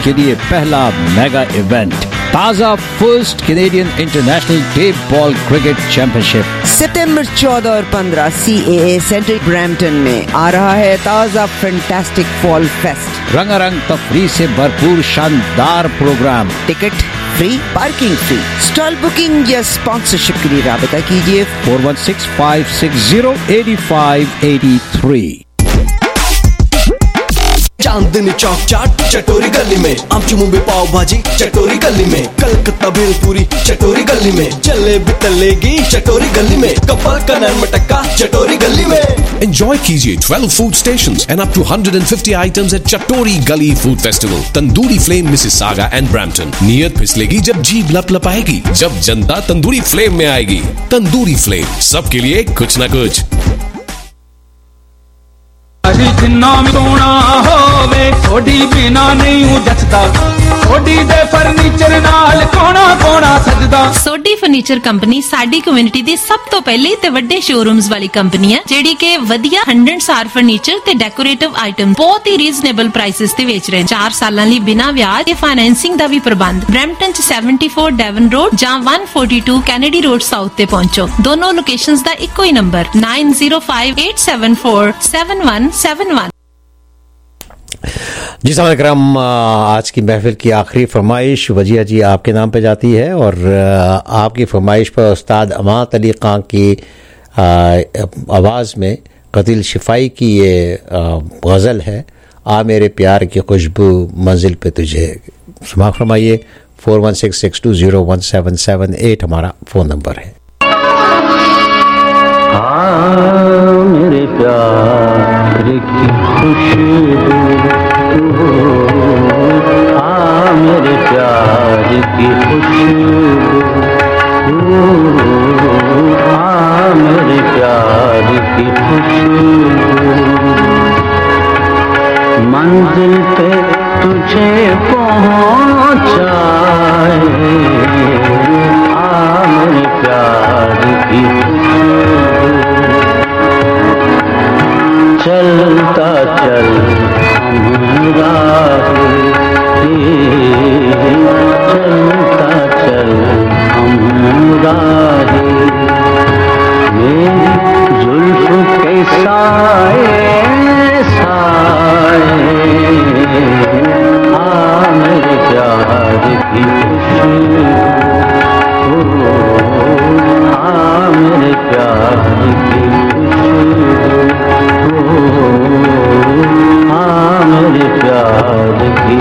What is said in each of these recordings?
के लिए पहला मेगा इवेंट, ताजा first Canadian international tape ball cricket championship सितंबर 14 और 15 CAA सेंटर ब्रैम्पटन में आ रहा है ताजा फैंटास्टिक फॉल फेस्ट। रंगारंग तफरीह से भरपूर शानदार programme, ticket free, parking free. Stall booking या स्पॉन्सरशिप के लिए राबता कीजिए 4165608583। चांदनी चौक चाट चटोरी गली में, आमची मुंबई पाव भाजी चटोरी गली में, कलकत्ता भेलपूरी चटोरी गली में, जलेबी तलेगी चटोरी गली में, कपल का नान मटक्का चटोरी गली में। Enjoy कीजिए 12 food stations and up to 150 items at Chatori Gully Food Festival, Tandoori Flame, Mississauga and Brampton। नियत फिसलेगी जब जीभ लपलपाएगी, जब जनता तंदूरी फ्लेम में आएगी। तंदूरी फ्लेम, सबके लिए कुछ ना कुछ। जिन्ना भी सोना होवे थोड़ी बिना नहीं जचदा, सोडी दे फर्नीचर नाल कोना कोना सजदा। सोडी फर्नीचर कंपनी साडी कम्युनिटी दी सब तो पहले ते वड्डे शोरूम्स वाली कंपनी है, जेडी के वधिया 100 स्टार फर्नीचर ते डेकोरेटिव आइटम बहुत ही रीजनेबल प्राइसेस ते बेच रहे हैं। 4 सालां लई बिना ब्याज ते फाइनेंसिंग दा भी प्रबंध। ब्रैम्पटन च 74 डेवन रोड जां 142 कैनेडी रोड साउथ ते पहुंचो। दोनों लोकेशंस दा इक्को ही नंबर 9058747171। जी साहब करम, आज की महफिल की आखिरी फरमाइश वजिया जी आपके नाम पे जाती है और आपकी फरमाइश पर उस्ताद अमात अली खां की आवाज़ में कतिल शिफाई की ये गज़ल है, आ मेरे प्यार की खुशबू मंजिल पे तुझे। समाअत फरमाइए। 4166201778 हमारा फ़ोन नंबर है। मेरे प्यार की खुशबू, मेरे प्यार की खुशबू, मेरे प्यार की खुशबू, मंजिल पे तुझे पहुँचाए, मेरे प्यार की खुशबू। चलता चल हमरा चलता चल हमरा मेरी जुल्फ के साए साए, मेरे प्यार की खुशबू, मेरे प्यार की खुशबू, मेरे प्यार की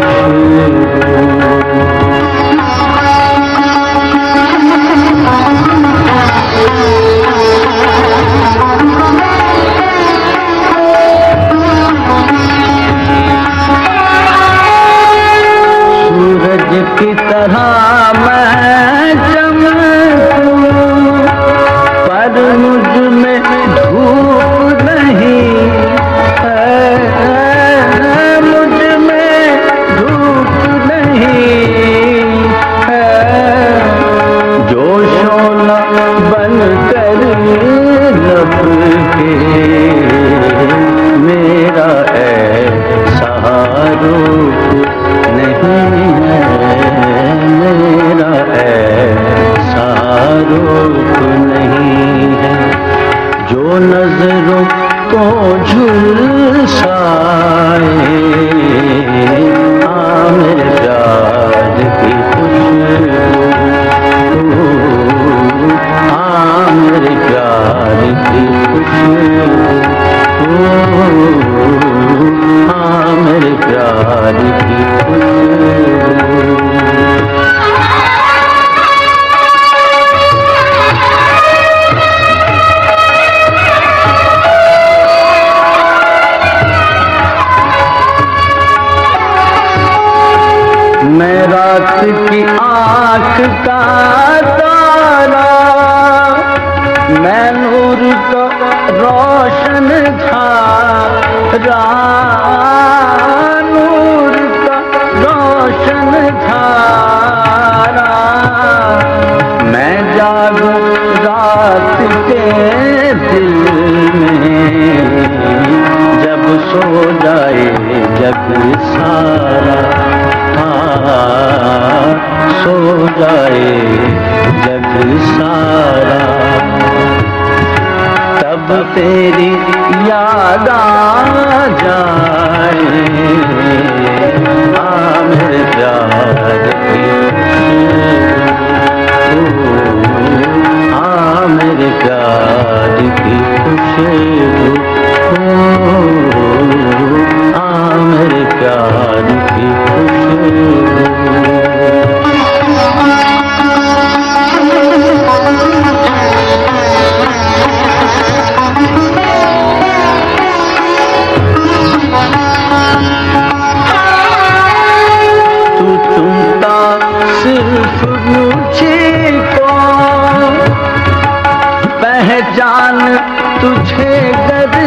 सूरज की तरह मैं चमकूं, पर मुझ में धूप नहीं है, मुझ में धूप नहीं है, जो शोला बन कर लब के मेरा ऐसा रूप नहीं है, मेरा ऐसा रूप नहीं है, जो नजरों को झुलसाए, मेरे प्यार की खुशबू, मेरे प्यार की खुशबू, मेरे प्यार की खुशबू। मैं रात की आँख का तारा, मैं नूर का रोशन धारा, नूर का रोशन धारा, मैं जागूं रात के दिल में, जब सो जाए जग सारा,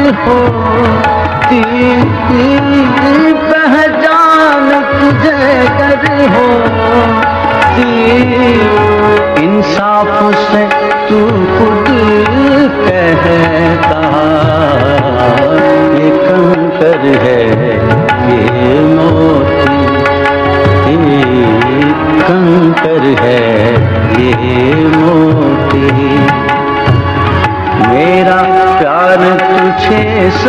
ہوتی پہچان تجھے گر ہوتی انصاف سے تو خود کہتا یہ کنکر ہے یہ موتی کنکر ہے یہ موتی میرا پیار تجھے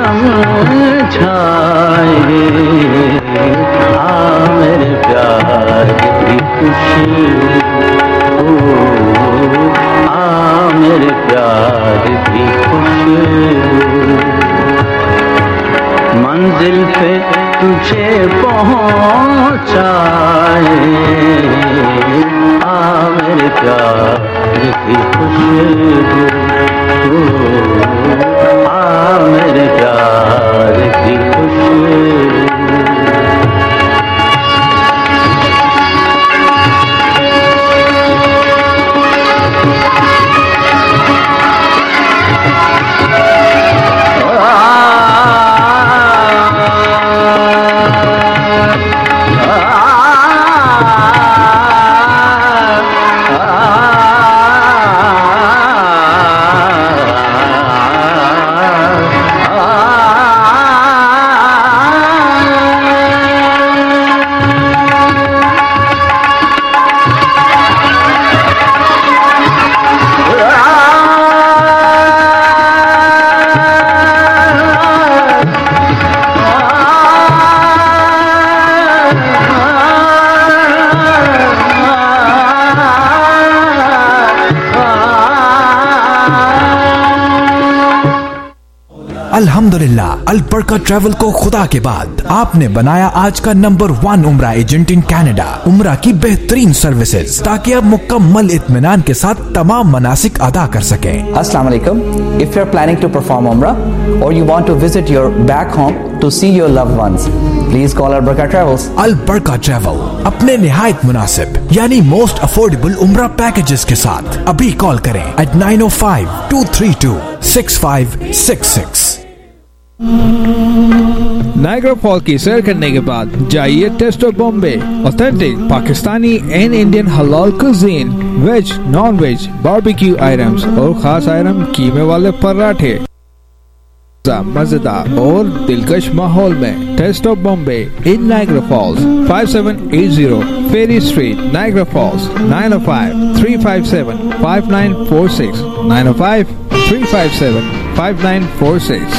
سمجھائے آ میرے پیار کی خوشبو آ میرے پیار کی خوشبو منزل پہ تجھے پہنچائے آ میرے پیار کی خوشبو آ میرے پیار کی خوشبو الحمدللہ البرکہ ٹریول کو خدا کے بعد آپ نے بنایا آج کا نمبر 1 عمرہ ایجنٹ ان کینیڈا. عمرہ کی بہترین سروسز تاکہ آپ مکمل اطمینان کے ساتھ تمام مناسک ادا کر سکیں. السلام علیکم. If you're planning to perform Umrah or you want to visit your back home to see your loved ones, please call Al-Barka Travels. Albarka travel اپنے نہایت مناسب یعنی موسٹ افورڈیبل عمرہ پیکیجز کے ساتھ ابھی کال کریں at 905-232-6566. نائگرا فال کی سیر کرنے کے بعد جائیے taste of Bombay. Authentic Pakistani and Indian حلال cuisine, veg non veg barbecue items اور خاص آئٹم قیمے والے پراٹھے مزیدار اور دلکش ماحول میں. Taste of Bombay in Niagara Falls 5780 Ferry Street Niagara Falls. 905-357-5946 905-357-5946.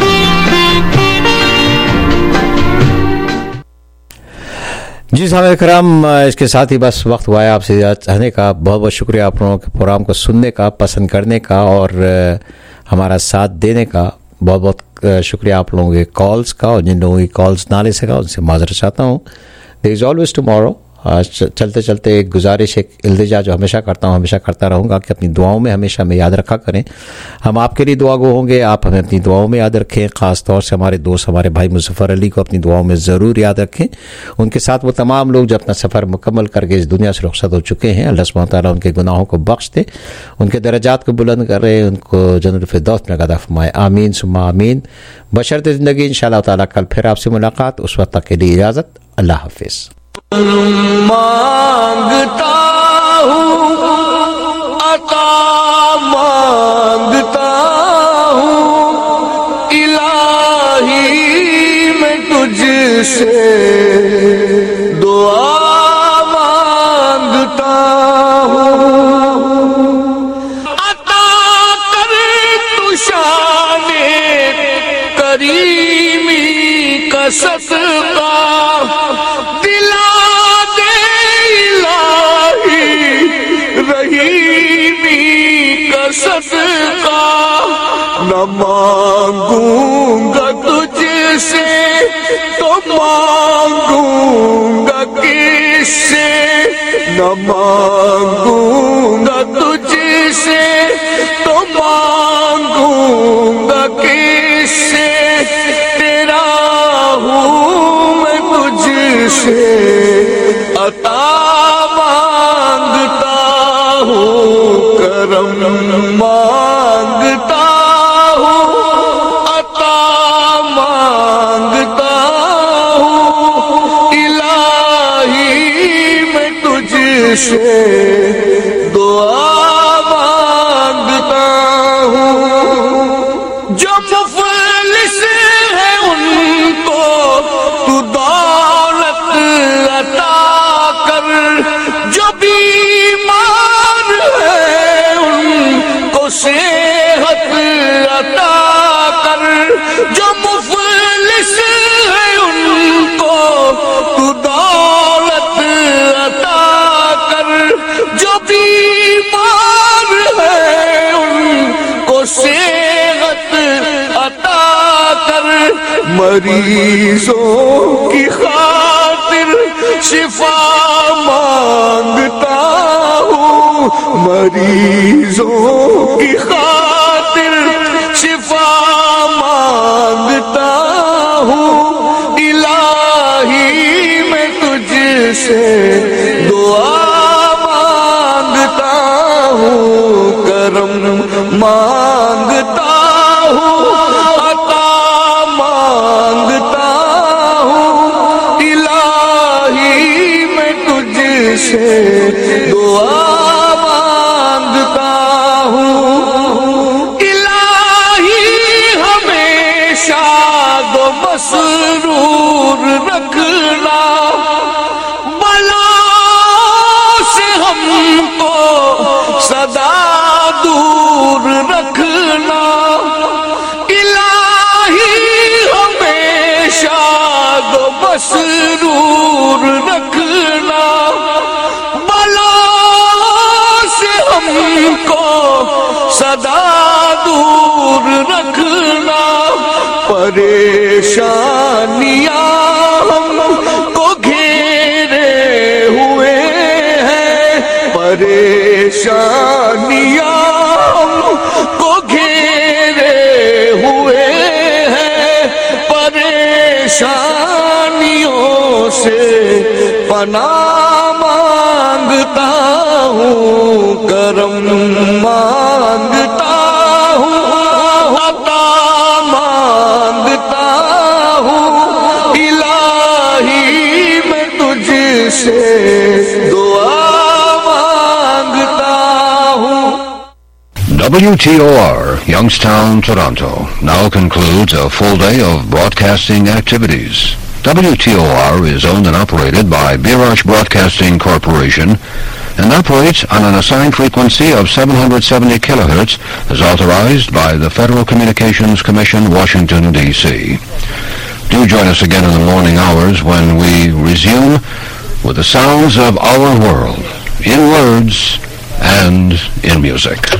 جی سامعین کرام، اس کے ساتھ ہی بس وقت ہوا ہے آپ سے چاہنے کا. بہت بہت شکریہ آپ لوگوں کے پروگرام کو سننے کا، پسند کرنے کا اور ہمارا ساتھ دینے کا. بہت بہت شکریہ آپ لوگوں کے کالز کا، اور جن لوگوں کی کالز نہ لے سکا ان سے معذرت چاہتا ہوں. There is always tomorrow. چلتے چلتے ایک گزارش، ایک التجا جو ہمیشہ کرتا ہوں، ہمیشہ کرتا رہوں گا کہ اپنی دعاؤں میں ہمیشہ ہمیں یاد رکھا کریں. ہم آپ کے لیے دعا گو ہوں گے، آپ ہمیں اپنی دعاؤں میں یاد رکھیں. خاص طور سے ہمارے دوست، ہمارے بھائی مظفر علی کو اپنی دعاؤں میں ضرور یاد رکھیں. ان کے ساتھ وہ تمام لوگ جو اپنا سفر مکمل کر کے اس دنیا سے رخصت ہو چکے ہیں. اللہ سبحانہ تعالیٰ ان کے گناہوں کو بخش دے، ان کے درجات کو بلند کرے، ان کو جنت الفردوس میں عطا فرمائے. آمین ثم آمین. بشرط زندگی انشاءاللہ تعالیٰ کل پھر آپ سے ملاقات. اس وقت تک کے لیے اجازت. اللہ حافظ. مانگتا ہوں عطا مانگتا ہوں الہی میں تجھ سے دعا مانگتا ہوں. عطا کر تو شان کریمی کا صدقہ صدقہ. نہ مانگوں گا تجھ سے تو مانگوں گا کس سے. نہ مانگوں گا تجھ سے تو مانگوں گا کس سے. تیرا ہوں میں تجھ سے عطا مانگتا ہوں، کرم مانگتا ہوں، عطا سے دعا مانگتا ہوں، جو مفلس ہے ان کو تو دولت عطا کر، جو بیمار ہے ان کو صحت عطا کر، جو مفلس ہے ان کو تو دولت عطا کر، جو بیمار ہے ان کو صحت عطا کر، مریضوں کی خاطر شفا مانگتا ہوں، مریضوں کی خاطر شفا مانگتا ہوں، الہی میں تجھ سے دعا مانگتا ہوں، کرم مانگتا ہوں، عطا مانگتا ہوں، الہی میں تجھ سے دعا مانگتا ہوں، الہی ہمیں شاد و مسرور رکھنا، بلاؤں سے ہم کو سدا دور رکھنا، الہی ہمیں شاد و مسرور رکھنا، بلاؤں سے ہم کو سدا دور رکھنا، پریشانیاں ہم کو گھیرے ہوئے ہیں، پریشانیاں ہم کو گھیرے ہوئے ہیں، پریشانیوں سے پناہ مانگتا ہوں، کرم مانگتا ہوں، عطا مانگتا ہوں، الہی میں تجھ سے دعا مانگتا ہوں۔ WTOR, Youngstown, Toronto, now concludes a full day of broadcasting activities. WTOR is owned and operated by Birash Broadcasting Corporation and operates on an assigned frequency of 770 kilohertz as authorized by the Federal Communications Commission, Washington, D.C. Do join us again in the morning hours when we resume with the sounds of our world, in words and in music.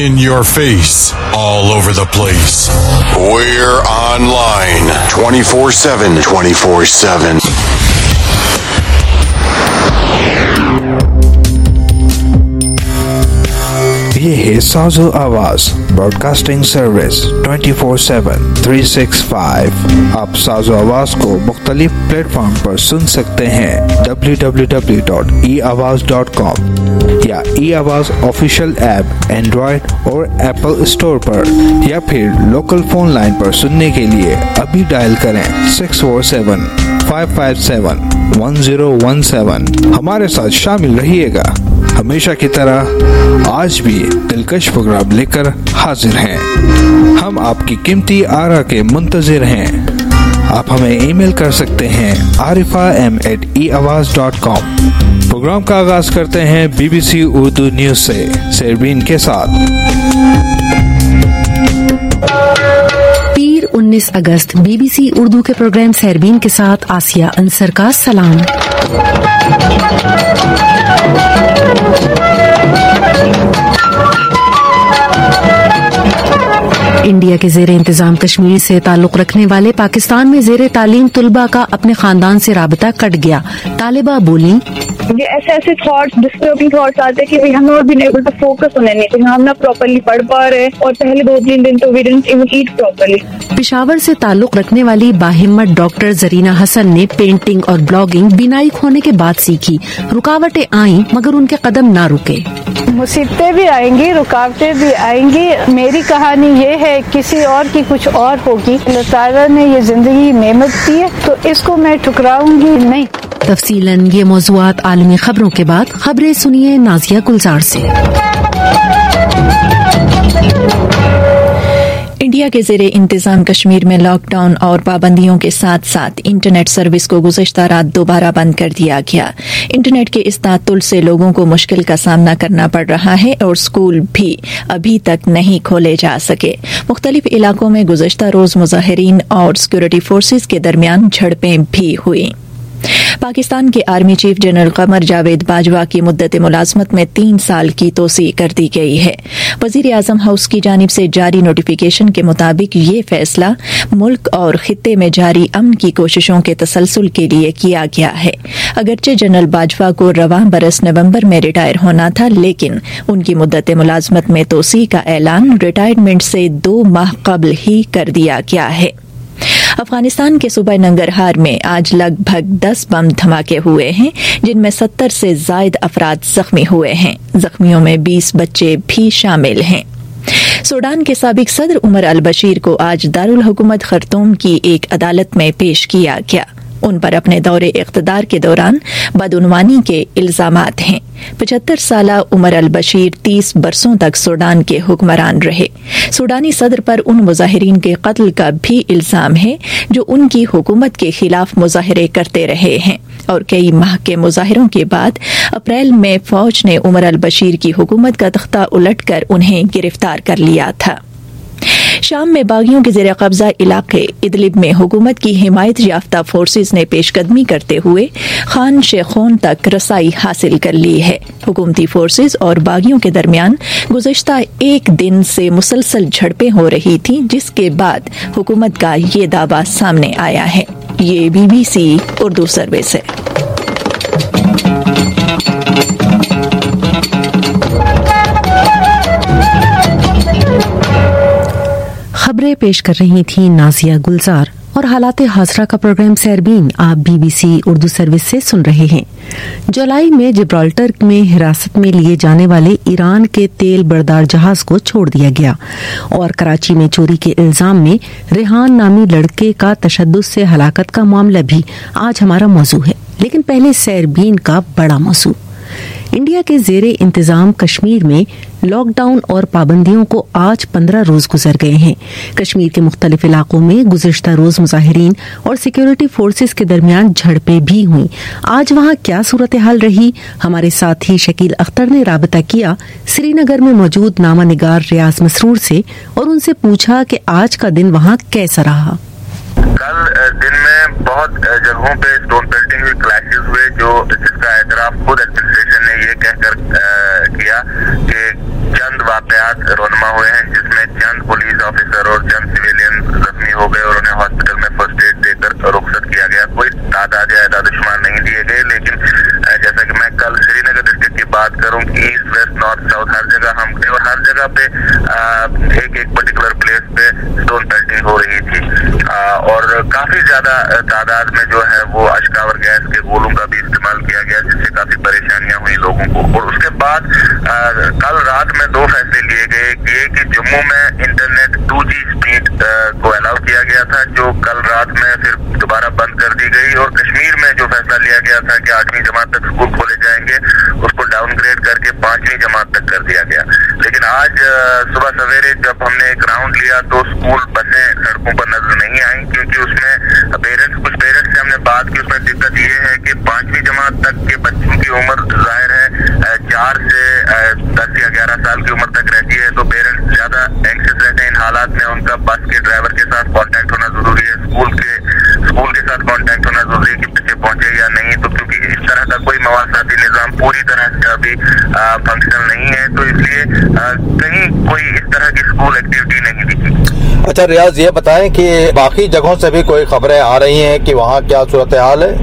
in your face, all over the place. We're online 24/7. 24/7. ये है साजो आवाज broadcasting service 24/7 365। आप साजो आवाज को मुख्तलिफ platform पर सुन सकते हैं www.eawaz.com या eAwaz ऑफिशियल ऐप एंड्रॉयड और एप्पल स्टोर पर, या फिर लोकल फोन लाइन पर सुनने के लिए अभी डायल करें 647-557-1017। हमारे साथ शामिल रहिएगा। हमेशा की तरह आज भी दिलकश प्रोग्राम लेकर हाजिर हैं। हम आपकी कीमती आरा के मुंतजिर हैं। आप हमें ईमेल कर सकते हैं arifam@eawaz.com। प्रोग्राम का आगाज करते हैं BBC उर्दू न्यूज से सरबीन के साथ। पीर 19 अगस्त BBC उर्दू के प्रोग्राम सरबीन के साथ आसिया अंसर का सलाम। इंडिया के ज़ेरे इंतजाम कश्मीर से ताल्लुक रखने वाले पाकिस्तान में ज़ेरे तालीम तुलबा का अपने खानदान से राबता कट गया। तालिबा बोली, ये ऐसे थॉट्स, डिस्टर्बिंग थॉट्स आते हैं कि we have not been able to focus on anything. हम ना प्रॉपर्ली पढ़ पा रहे और पहले 2-3 दिन तो we didn't even eat properly. Peshawar से ताल्लुक रखने वाली बाहिम्मत डॉक्टर जरीना हसन ने पेंटिंग और ब्लॉगिंग बिनाई होने के बाद सीखी। रुकावटें आईं मगर उनके कदम ना रुके। मुसीबतें भी आएंगी, रुकावटें भी आएंगी। मेरी कहानी ये है, किसी और की कुछ और होगी। अल्लाह ताला ने ये जिंदगी नेमत दी है तो इसको मैं ठुकराऊंगी नहीं। तफसीलन ये मौज़ूआत आलमी खबरों के बाद खबरें सुनिए नाजिया गुलजार से। इंडिया के ज़ेरे इंतजाम कश्मीर में लॉकडाउन और पाबंदियों के साथ साथ इंटरनेट सर्विस को गुज़श्ता रात दोबारा बंद कर दिया गया। इंटरनेट के इस तातुल से लोगों को मुश्किल का सामना करना पड़ रहा है और स्कूल भी अभी तक नहीं खोले जा सके। मुख्तलिफ इलाकों में गुज़श्ता रोज मुजाहिरीन और सिक्योरिटी फोर्सेज के दरमियान झड़पें भी हुई। पाकिस्तान के army chief general Qamar Javed Bajwa की मुद्दत मुलाजमत में 3 साल की तोसी कर दी गई है। वजीर आजम हाउस की जानिब से जारी नोटिफिकेशन के मुताबिक ये फैसला मुल्क और खित्ते में जारी अमन की कोशिशों के तसलसल के लिए किया गया है। अगरचे जनरल बाजवा को रवां बरस नवंबर में रिटायर होना था, लेकिन उनकी मुद्दत मुलाजमत में तोसी का ऐलान रिटायरमेंट से 2 माह कबल ही कर दिया गया है। अफगानिस्तान के सूबा नंगरहार में आज लगभग 10 बम धमाके हुए हैं, जिनमें 70 से जायद अफराद जख्मी हुए हैं। जख्मियों में 20 बच्चे भी शामिल हैं। सूडान के साबिक सदर उमर अल बशीर को आज दारुल हुकूमत खर्तूम की एक अदालत में पेश किया गया। उन पर अपने दौरे इख्तदार के दौरान बदउनवानी के इल्जामात हैं। 75 साला उमर अल बशीर 30 बरसों तक सूडान के हुक्मरान रहे। सूडानी सदर पर उन मुजाहिरीन के कत्ल का भी इल्जाम है जो उनकी हुकूमत के खिलाफ मुजाहिरे करते रहे हैं और कई माह के मुजाहिरों के बाद अप्रैल में फौज ने उमर अल बशीर की हुकूमत का तख्ता उलटकर उन्हें गिरफ्तार कर लिया था। शाम में बागियों के ज़ेरे कब्जा इलाके इदलिब में हुकूमत की हिमायत याफ्ता फोर्सेज ने पेशकदमी करते हुए खान शेखोन तक रसाई हासिल कर ली है। हुकूमती फोर्सेज और बागियों के दरमियान गुज़श्ता एक दिन से मुसलसल झड़पें हो रही थी, जिसके बाद हुकूमत का ये दावा सामने आया है। ये BBC उर्दू सर्विस है। खबरें पेश कर रही थी नाजिया गुलजार और हालात हाजरा का प्रोग्राम सरबीन आप BBC उर्दू सर्विस से सुन रहे हैं। जुलाई में जिब्राल्टर में हिरासत में लिए जाने वाले ईरान के तेल बरदार जहाज को छोड़ दिया गया और कराची में चोरी के इल्जाम में रेहान नामी लड़के का तशद्दुद से हलाकत का मामला भी आज हमारा मौजू है। लेकिन पहले सरबीन का बड़ा मौजू। इंडिया के ज़ेरे इंतजाम कश्मीर में लॉकडाउन और पाबंदियों को आज 15 रोज गुजर गए हैं। कश्मीर के मुख्तलिफ इलाकों में गुज़श्ता रोज मुजाहिरीन और सिक्योरिटी फोर्सेस के दरमियान झड़पें भी हुई। आज वहां क्या सूरत हाल रही, हमारे साथी शकील अख्तर ने राबता किया श्रीनगर में मौजूद नामा निगार रियाज मसरूर से और उनसे पूछा कि आज का दिन वहां कैसा रहा। कल दिन में बहुत जगहों पे स्टोन पेल्टिंग हुई, क्लैशेस हुए, जिसका एतराफ खुद एडमिनिस्ट्रेशन ने ये कहकर किया कि चंद वाकयात हालात रोनमा हुए हैं, जिसमें चंद पुलिस ऑफिसर और चंद सिविलियन जख्मी हो गए और उन्हें हॉस्पिटल में फर्स्ट एड देकर रुखसत किया गया। कोई तादाद या एदाद-ओ-शुमार नहीं दिए गए, लेकिन जैसा कि मैं कल श्रीनगर डिस्ट्रिक्ट की बात करूं, ईस्ट वेस्ट नॉर्थ साउथ हर जगह हम थे और हर जगह पे एक पर्टिकुलर प्लेस पे स्टोन पेल्टिंग हो रही थी और काफी ज्यादा तादाद में जो है वो अशकावर गैस के गोलों का भी इस्तेमाल किया गया, जिससे काफी परेशानियां हुई लोगों को। और उसके बाद कल रात में 2 फैसले लिए गए कि जम्मू में इंटरनेट 2G स्पीड को अलाउ किया गया था, जो कल रात में फिर दोबारा बंद कर दी गई। और कश्मीर में जो फैसला लिया गया था कि 8वीं जमात तक स्कूल खोले जाएंगे, उसको डाउनग्रेड करके 5वीं जमात तक कर दिया गया। लेकिन आज सुबह सवेरे जब हमने एक राउंड लिया तो स्कूल बसें सड़कों पर नजर नहीं आई, क्योंकि उसमें कुछ पेरेंट्स से हमने बात की। उसमें दिक्कत ये है कि 5वीं जमात तक के बच्चों की उम्र जाहिर है 4 से 10 या 11 साल की उम्र तक रहती है, तो पेरेंट्स ज्यादा एंक्सियस रहते हैं इन हालात में। उनका बस के ड्राइवर के साथ कांटेक्ट होना जरूरी है, स्कूल के साथ कांटेक्ट होना जरूरी है कि बच्चे पहुंचे या नहीं। तो क्योंकि इस तरह का कोई मवासाती निजाम पूरी तरह से अभी फंक्शनल नहीं है, तो इसलिए कहीं कोई इस तरह की स्कूल एक्टिविटी नहीं दिखी। अच्छा रियाज, ये बताएं कि बाकी जगहों से भी कोई खबरें आ रही हैं कि वहाँ क्या सूरत हाल है?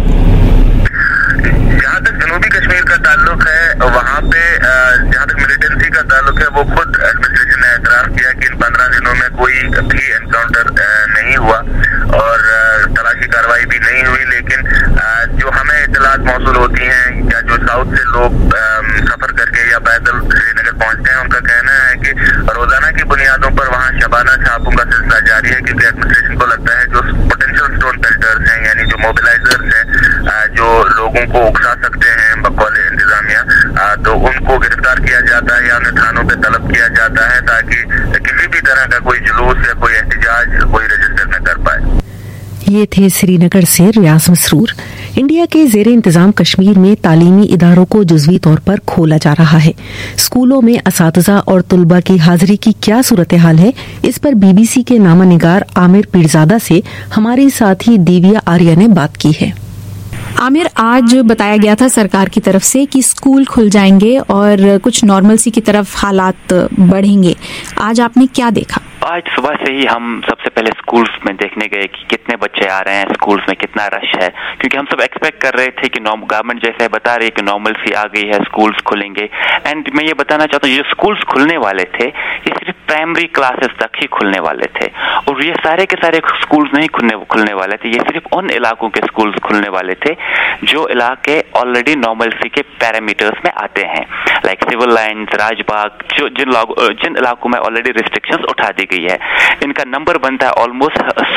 जहाँ तक जनूबी कश्मीर का ताल्लुक है, वहाँ पे जहाँ तक मिलिटेंसी का ताल्लुक है, वो खुद एडमिनिस्ट्रेशन ने एतराफ किया कि इन 15 दिनों में कोई भी एनकाउंटर नहीं हुआ और तलाशी कार्रवाई भी नहीं हुई। लेकिन जो हमें इतलात मौसूल होती हैं या जो साउथ से लोग सफर करके या पैदल श्रीनगर पहुंचते हैं, उनका कहना है कि रोजाना की बुनियादों पर वहाँ शबाना छापों का सिलसिला जारी है, क्योंकि एडमिनिस्ट्रेशन को लगता है जो पोटेंशियल स्टोन पेल्टर्स हैं, यानी जो मोबिलाइजर्स हैं, जो लोगों को उकसा सकते हैं बकौल इंतजामिया, तो उनको गिरफ्तार किया जाता है या उन्हें थानों पे तलब किया जाता है, ताकि किसी भी तरह का कोई जुलूस या कोई एहतजाज कोई रजिस्टर न कर पाए। ये थे श्रीनगर से रियाज मसरूर। इंडिया के ज़ेर इंतजाम कश्मीर में तालीमी इदारों को जुज़वी तौर पर खोला जा रहा है। स्कूलों में असातिज़ा और तुलबा की हाजिरी की क्या सूरत हाल है, इस पर BBC के नामा निगार आमिर पीरजादा से हमारे साथी दिव्या आर्या ने बात की है। आमिर, आज बताया गया था सरकार की तरफ से कि स्कूल खुल जाएंगे और कुछ नॉर्मलसी की तरफ हालात बढ़ेंगे। आज आपने क्या देखा? आज सुबह से ही हम सबसे पहले स्कूल्स में देखने गए कि कितने बच्चे आ रहे हैं, स्कूल्स में कितना रश है, क्योंकि हम सब एक्सपेक्ट कर रहे थे कि गवर्नमेंट जैसे बता रही है कि नॉर्मलसी आ गई है, स्कूल्स खुलेंगे। एंड मैं ये बताना चाहता हूँ, जो स्कूल्स खुलने वाले थे ये सिर्फ प्राइमरी क्लासेस तक ही खुलने वाले थे और ये सारे के सारे स्कूल्स नहीं खुलने वाले थे। ये सिर्फ उन इलाकों के स्कूल्स खुलने वाले थे जो इलाके ऑलरेडी नॉर्मलसी के पैरामीटर्स में आते हैं, लाइक सिविल लाइन्स, राजबाग, जिन इलाकों में ऑलरेडी रिस्ट्रिक्शंस उठा दी गई है। इनका नंबर बनता है ऑलमोस्ट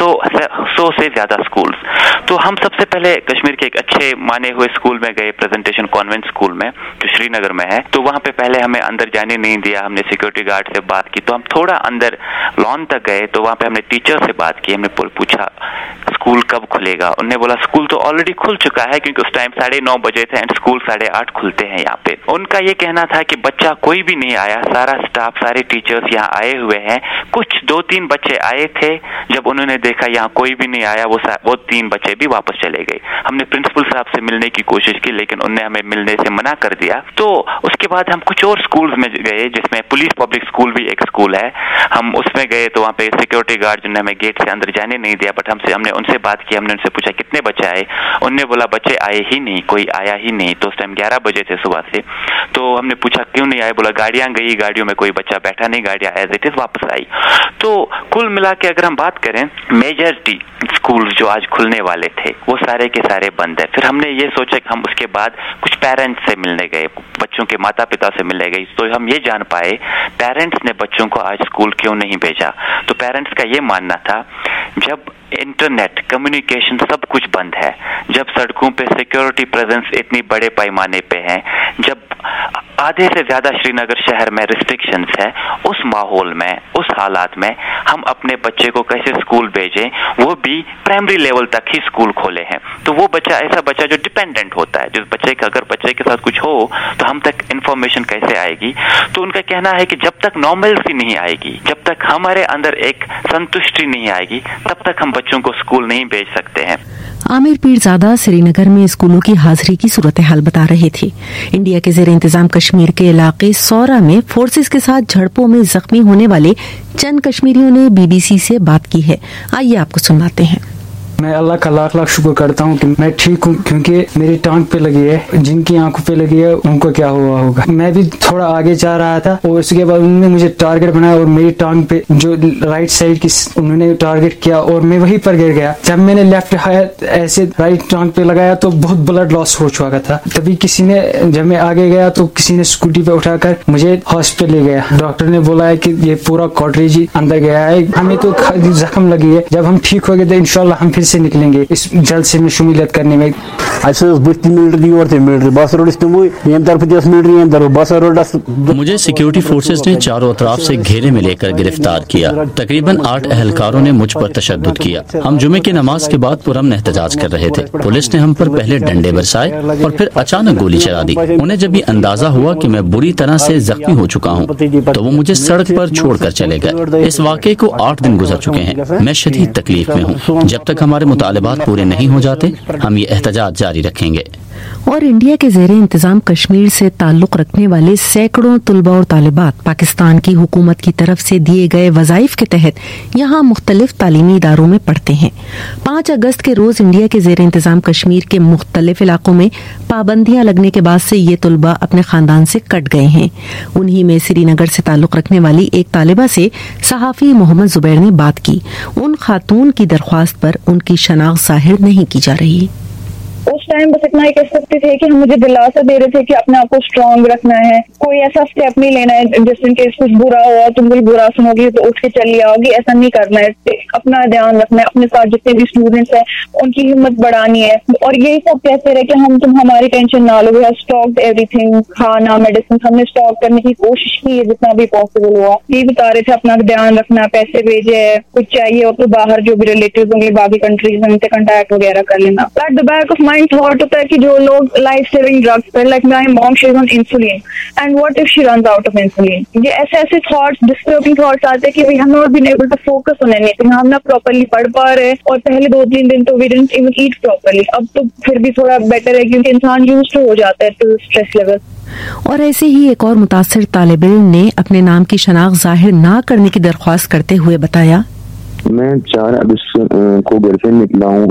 100 से ज्यादा स्कूल्स। तो हम सबसे पहले कश्मीर के एक अच्छे माने हुए स्कूल में गए, प्रेजेंटेशन कॉन्वेंट स्कूल में, जो श्रीनगर में है। तो वहां पे पहले हमें अंदर जाने नहीं दिया, हमने सिक्योरिटी गार्ड से बात की। तो हम थोड़ा अंदर लॉन तक गए, तो वहां पे हमने टीचर से बात की, हमने पूछा स्कूल कब खुलेगा। उन्होंने बोला स्कूल तो ऑलरेडी खुल चुका है, क्योंकि उस टाइम 9:30 बजे थे एंड स्कूल 8:30 खुलते हैं यहाँ पे। उनका ये कहना था कि बच्चा कोई भी नहीं आया, सारा स्टाफ, सारे टीचर्स यहाँ आए हुए हैं। कुछ 2-3 बच्चे आए थे, जब उन्होंने देखा यहाँ कोई भी नहीं आया, वो 3 बच्चे भी वापस चले गए। हमने प्रिंसिपल साहब से मिलने की कोशिश की, लेकिन उन्होंने हमें मिलने से मना कर दिया। तो उसके बाद हम कुछ और स्कूल्स में गए, जिसमें पुलिस पब्लिक स्कूल भी एक स्कूल है। हम उसमें गए तो वहाँ पे सिक्योरिटी गार्ड जिन्होंने हमें गेट से अंदर जाने नहीं दिया, बट हमने उनसे बात की, हमने उनसे पूछा कितने बच्चे आए। उन्होंने बोला बच्चे आए ही नहीं, कोई आया ही नहीं। तो उस टाइम 11 बजे थे सुबह से। तो हमने पूछा क्यों नहीं आए, बोला गाड़ियां गई, गाड़ियों में कोई बच्चा बैठा नहीं, गाड़ियां एज इट इज वापस आई। तो कुल मिला के अगर हम बात करें, मेजॉरिटी स्कूल जो आज खुलने वाले थे वो सारे के सारे बंद है। फिर हमने ये सोचा कि हम उसके बाद कुछ पेरेंट्स से मिलने गए, बच्चों के माता पिता से मिलने गए, तो हम ये जान पाए पेरेंट्स ने बच्चों को आज स्कूल क्यों नहीं भेजा। तो पेरेंट्स का ये मानना था, जब इंटरनेट, कम्युनिकेशन सब कुछ बंद है, जब सड़कों पे सिक्योरिटी प्रेजेंस इतनी बड़े पैमाने पे है, जब आधे से ज्यादा श्रीनगर शहर में रिस्ट्रिक्शंस है, उस माहौल में, उस हालात में हम अपने बच्चे को कैसे स्कूल भेजें, वो भी प्राइमरी लेवल तक ही स्कूल खोले हैं। तो वो बच्चा, ऐसा बच्चा जो डिपेंडेंट होता है, जिस बच्चे का अगर बच्चे के साथ कुछ हो तो हम तक इंफॉर्मेशन कैसे आएगी। तो उनका कहना है कि जब तक नॉर्मलसी नहीं आएगी, जब तक हमारे अंदर एक संतुष्टि नहीं आएगी, तब तक हम बच्चों को स्कूल नहीं भेज सकते हैं। आमिर पीरजादा श्रीनगर में स्कूलों की हाजिरी की सूरत हाल बता रहे थे। इंडिया के जेर इंतजाम कश्मीर के इलाके सौरा में फोर्सेस के साथ झड़पों में जख्मी होने वाले चंद कश्मीरियों ने बीबीसी से बात की है। आइए आपको सुनवाते हैं। मैं अल्लाह का लाख लाख शुक्र करता हूँ कि मैं ठीक हूँ, क्योंकि मेरी टांग पे लगी है, जिनकी आंखों पे लगी है उनको क्या हुआ होगा। मैं भी थोड़ा आगे जा रहा था और उसके बाद उन्होंने मुझे टारगेट बनाया और मेरी टांग पे जो राइट साइड की उन्होंने टारगेट किया और मैं वहीं पर गिर गया। जब मैंने लेफ्ट हाथ ऐसे राइट टांग पे लगाया तो बहुत ब्लड लॉस हो चुका था। तभी किसी ने, जब मैं आगे गया तो किसी ने स्कूटी पे उठाकर मुझे हॉस्पिटल ले गया। डॉक्टर ने बोला है कि ये पूरा कॉटरेज अंदर गया है, हमें तो जख्म लगी है। जब हम ठीक हो गए तो इंशाल्लाह हम फिर से निकलेंगे इस जल्द से शमूलियत करने में। मुझे सिक्योरिटी फोर्सेस ने चारों अतराफ से घेरे में लेकर गिरफ्तार किया। तकरीबन 8 अहलकारों ने मुझ पर तशद्दुद किया। हम जुमे की नमाज के बाद पुरअमन एहतजाज कर रहे थे। पुलिस ने हम पर पहले डंडे बरसाए और फिर अचानक गोली चला दी। उन्हें जब ये अंदाजा हुआ कि मैं बुरी तरह से जख्मी हो चुका हूँ तो वो मुझे सड़क पर छोड़कर चले गए। इस वाक़े को 8 दिन गुजर चुके हैं। मैं शदीद तकलीफ में हूँ। जब तक हमारे मुतालिबात पूरे नहीं हो जाते हम ये एहतजाज जारी रखेंगे। और इंडिया के ज़ेरे इंतजाम कश्मीर से ताल्लुक रखने वाले सैकड़ों तलबा और तालिबात पाकिस्तान की हुकूमत की तरफ से दिए गए वज़ाइफ के तहत यहाँ मुख्तलिफ तालीमी इदारों में पढ़ते हैं। 5 अगस्त के रोज इंडिया के ज़ेरे इंतजाम कश्मीर के मुख्तलिफ इलाकों में पाबंदियां लगने के बाद से ये तलबा अपने खानदान से कट गए हैं। उन्हीं में श्रीनगर से ताल्लुक रखने वाली एक तालिबा से सहाफ़ी मोहम्मद जुबैर ने बात की। उन खातून की दरख्वास्त पर उनकी शनाख्त ज़ाहिर नहीं की जा रही। उस टाइम बस इतना ही कह सकते थे कि हम मुझे दिलासा दे रहे थे कि अपने आप को स्ट्रांग रखना है, कोई ऐसा स्टेप नहीं लेना है जिस इन केस कुछ बुरा हुआ, तुम कोई बुरा सुनोगी तो उठ के चली आओगी, ऐसा नहीं करना है। अपना ध्यान रखना है, अपने साथ जितने भी स्टूडेंट्स हैं उनकी हिम्मत बढ़ानी है। और यही सब कहते रहे कि तुम हमारी टेंशन ना लो, वी हैव स्टॉक्ड एवरीथिंग, खाना मेडिसिन हमने स्टॉक करने की कोशिश की है जितना भी पॉसिबल हुआ। ये बता रहे थे अपना ध्यान रखना, पैसे भेजे, कुछ चाहिए हो तो बाहर जो भी रिलेटिव होंगे बाकी कंट्रीज में उनसे कॉन्टैक्ट वगैरह कर लेना। At the back of mind thought होता है कि जो लोग लाइफ सेविंग ड्रग्स पे, like my mom she is on insulin and what if she runs out of insulin. ये ऐसे थॉट्स, डिस्टर्बिंग थॉट्स आते हैं कि we have not been able to focus on anything. हम ना प्रॉपर्ली पढ़ पा रहे और पहले 2-3 दिन तो we didn't even eat properly. अब तो फिर भी थोड़ा बेटर है क्योंकि इंसान यूज्ड हो जाता है टू स्ट्रेस लेवल। और ऐसे ही एक और मुतासिर तालिब इल्म ने अपने नाम की शनाख्त जाहिर ना करने की दरख्वास्त करते हुए बताया, मैं 4 अगस्त को घर से निकला हूँ।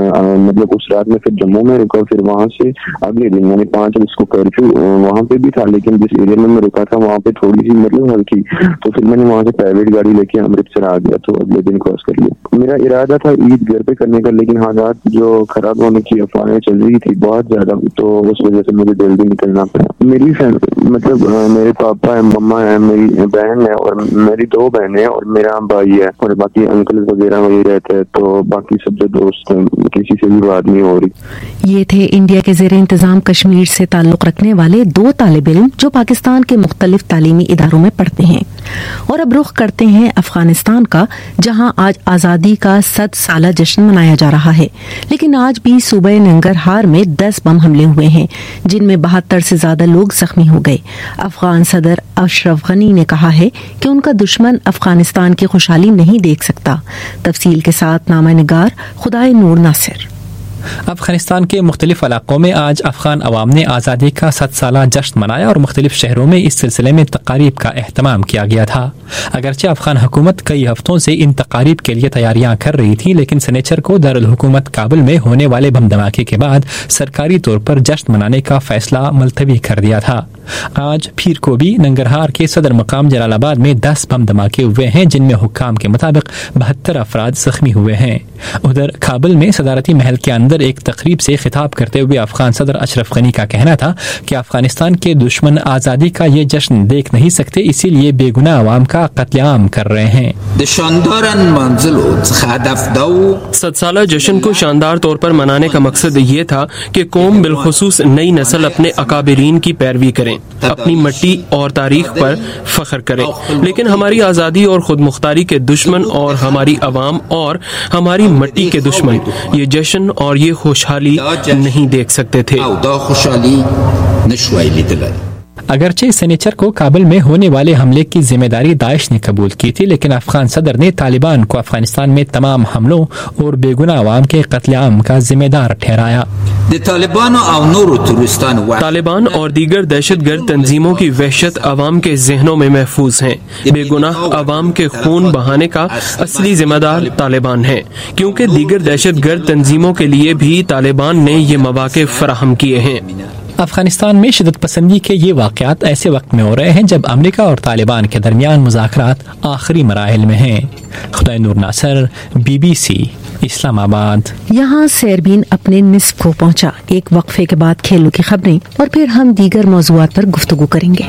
मतलब उस रात में फिर जम्मू में रुका, फिर वहाँ से अगले दिन यानी 5 अगस्त को कर्फ्यू वहाँ पे भी था, लेकिन जिस एरिया में मैं रुका था वहाँ पे थोड़ी सी मतलब हल्की, तो फिर मैंने वहाँ से प्राइवेट गाड़ी लेके अमृतसर आ गया, तो अगले दिन क्रॉस कर लिया। मेरा इरादा था ईद घर पे करने का, लेकिन हालात जो खराब होने की अफवाहें चल रही थी बहुत ज्यादा, तो उस वजह से मुझे जल्दी निकलना पड़ा। मेरी मतलब मेरे पापा है, मम्मा है, मेरी बहन है और मेरी 2 बहनें हैं और मेरा भाई है और बाकी अंकल वगैरह वही रहते हैं, तो बाकी सब जो दोस्त हैं किसी से भी बात नहीं हो रही। ये थे इंडिया के ज़ेरे इंतजाम कश्मीर से ताल्लुक रखने वाले 2 तालिब इल्म जो पाकिस्तान के मुख्तलिफ तालीमी इदारों में पढ़ते हैं। और अब रुख करते हैं अफगानिस्तान का, जहां आज आज़ादी का 100 साला जश्न मनाया जा रहा है। लेकिन आज भी सूबे नंगरहार में 10 बम हमले हुए हैं जिनमें 72 से ज्यादा लोग जख्मी हो गए। अफगान सदर अशरफ गनी ने कहा है कि उनका दुश्मन अफगानिस्तान की खुशहाली नहीं देख सकता। तफसील के साथ नामा निगार खुदाई नूर नासिर। अफगानिस्तान के मुख्तलिफ इलाकों में आज अफगान अवाम ने आज़ादी का 100 साला जश्न मनाया और मुख्तलिफ शहरों में इस सिलसिले में तकारीब का एहतमाम किया गया था। अगरचे अफगान हुकूमत कई हफ्तों से इन तकारीब के लिए तैयारियां कर रही थी, लेकिन शनिचर को दारुल हुकूमत काबुल में होने वाले बम धमाके के बाद सरकारी तौर पर जश्न मनाने का फैसला मुलतवी कर दिया था। आज पीर को भी नंगरहार के सदर मकाम जलालाबाद में 10 बम धमाके हुए हैं, जिनमें हुक्काम के मुताबिक 72 अफराद जख्मी हुए हैं। उधर काबुल में सदारती महल के अंदर एक तकरीब से खिताब करते हुए अफगान सदर अशरफ गनी का कहना था कि अफगानिस्तान के दुश्मन आज़ादी का ये जश्न देख नहीं सकते, इसीलिए बेगुनाह अवाम का कत्लेआम कर रहे हैं। 100 साला जश्न को शानदार तौर पर मनाने का मकसद ये था कि कौम बिलखुसूस नई नस्ल अपने अकाबिरीन की पैरवी करें, अपनी मिट्टी और तारीख पर फख्र करें, लेकिन हमारी आज़ादी और खुद मुख्तारी के दुश्मन और हमारी अवाम और हमारी मिट्टी के दुश्मन ये जश्न और ये खुशहाली नहीं देख सकते थे। अगरचे सनीचर को काबुल में होने वाले हमले की जिम्मेदारी दाइश ने कबूल की थी, लेकिन अफगान सदर ने तालिबान को अफगानिस्तान में तमाम हमलों और बेगुनाह अवाम के कत्लेआम का जिम्मेदार ठहराया। तालिबान और दीगर दहशतगर्द तंजीमों की वहशत अवाम के जहनों में महफूज हैं। बेगुनाह अवाम के खून बहाने का असली जिम्मेदार तालिबान है, क्योंकि दीगर दहशतगर्द तंजीमों के लिए भी तालिबान ने ये मौके फराहम किए हैं। अफगानिस्तान में शिदत पसंदी के ये वाक़यात ऐसे वक्त में हो रहे हैं जब अमेरिका और तालिबान के दरमियान मुज़ाकरात आखिरी मराहिल में हैं। खुदा नूर नासर, BBC, इस्लामाबाद। यहाँ सैरबीन अपने निस्फ को पहुँचा। एक वक्फे के बाद खेलों की खबरें और फिर हम दीगर मौज़ूआत पर गुफ्तगू करेंगे।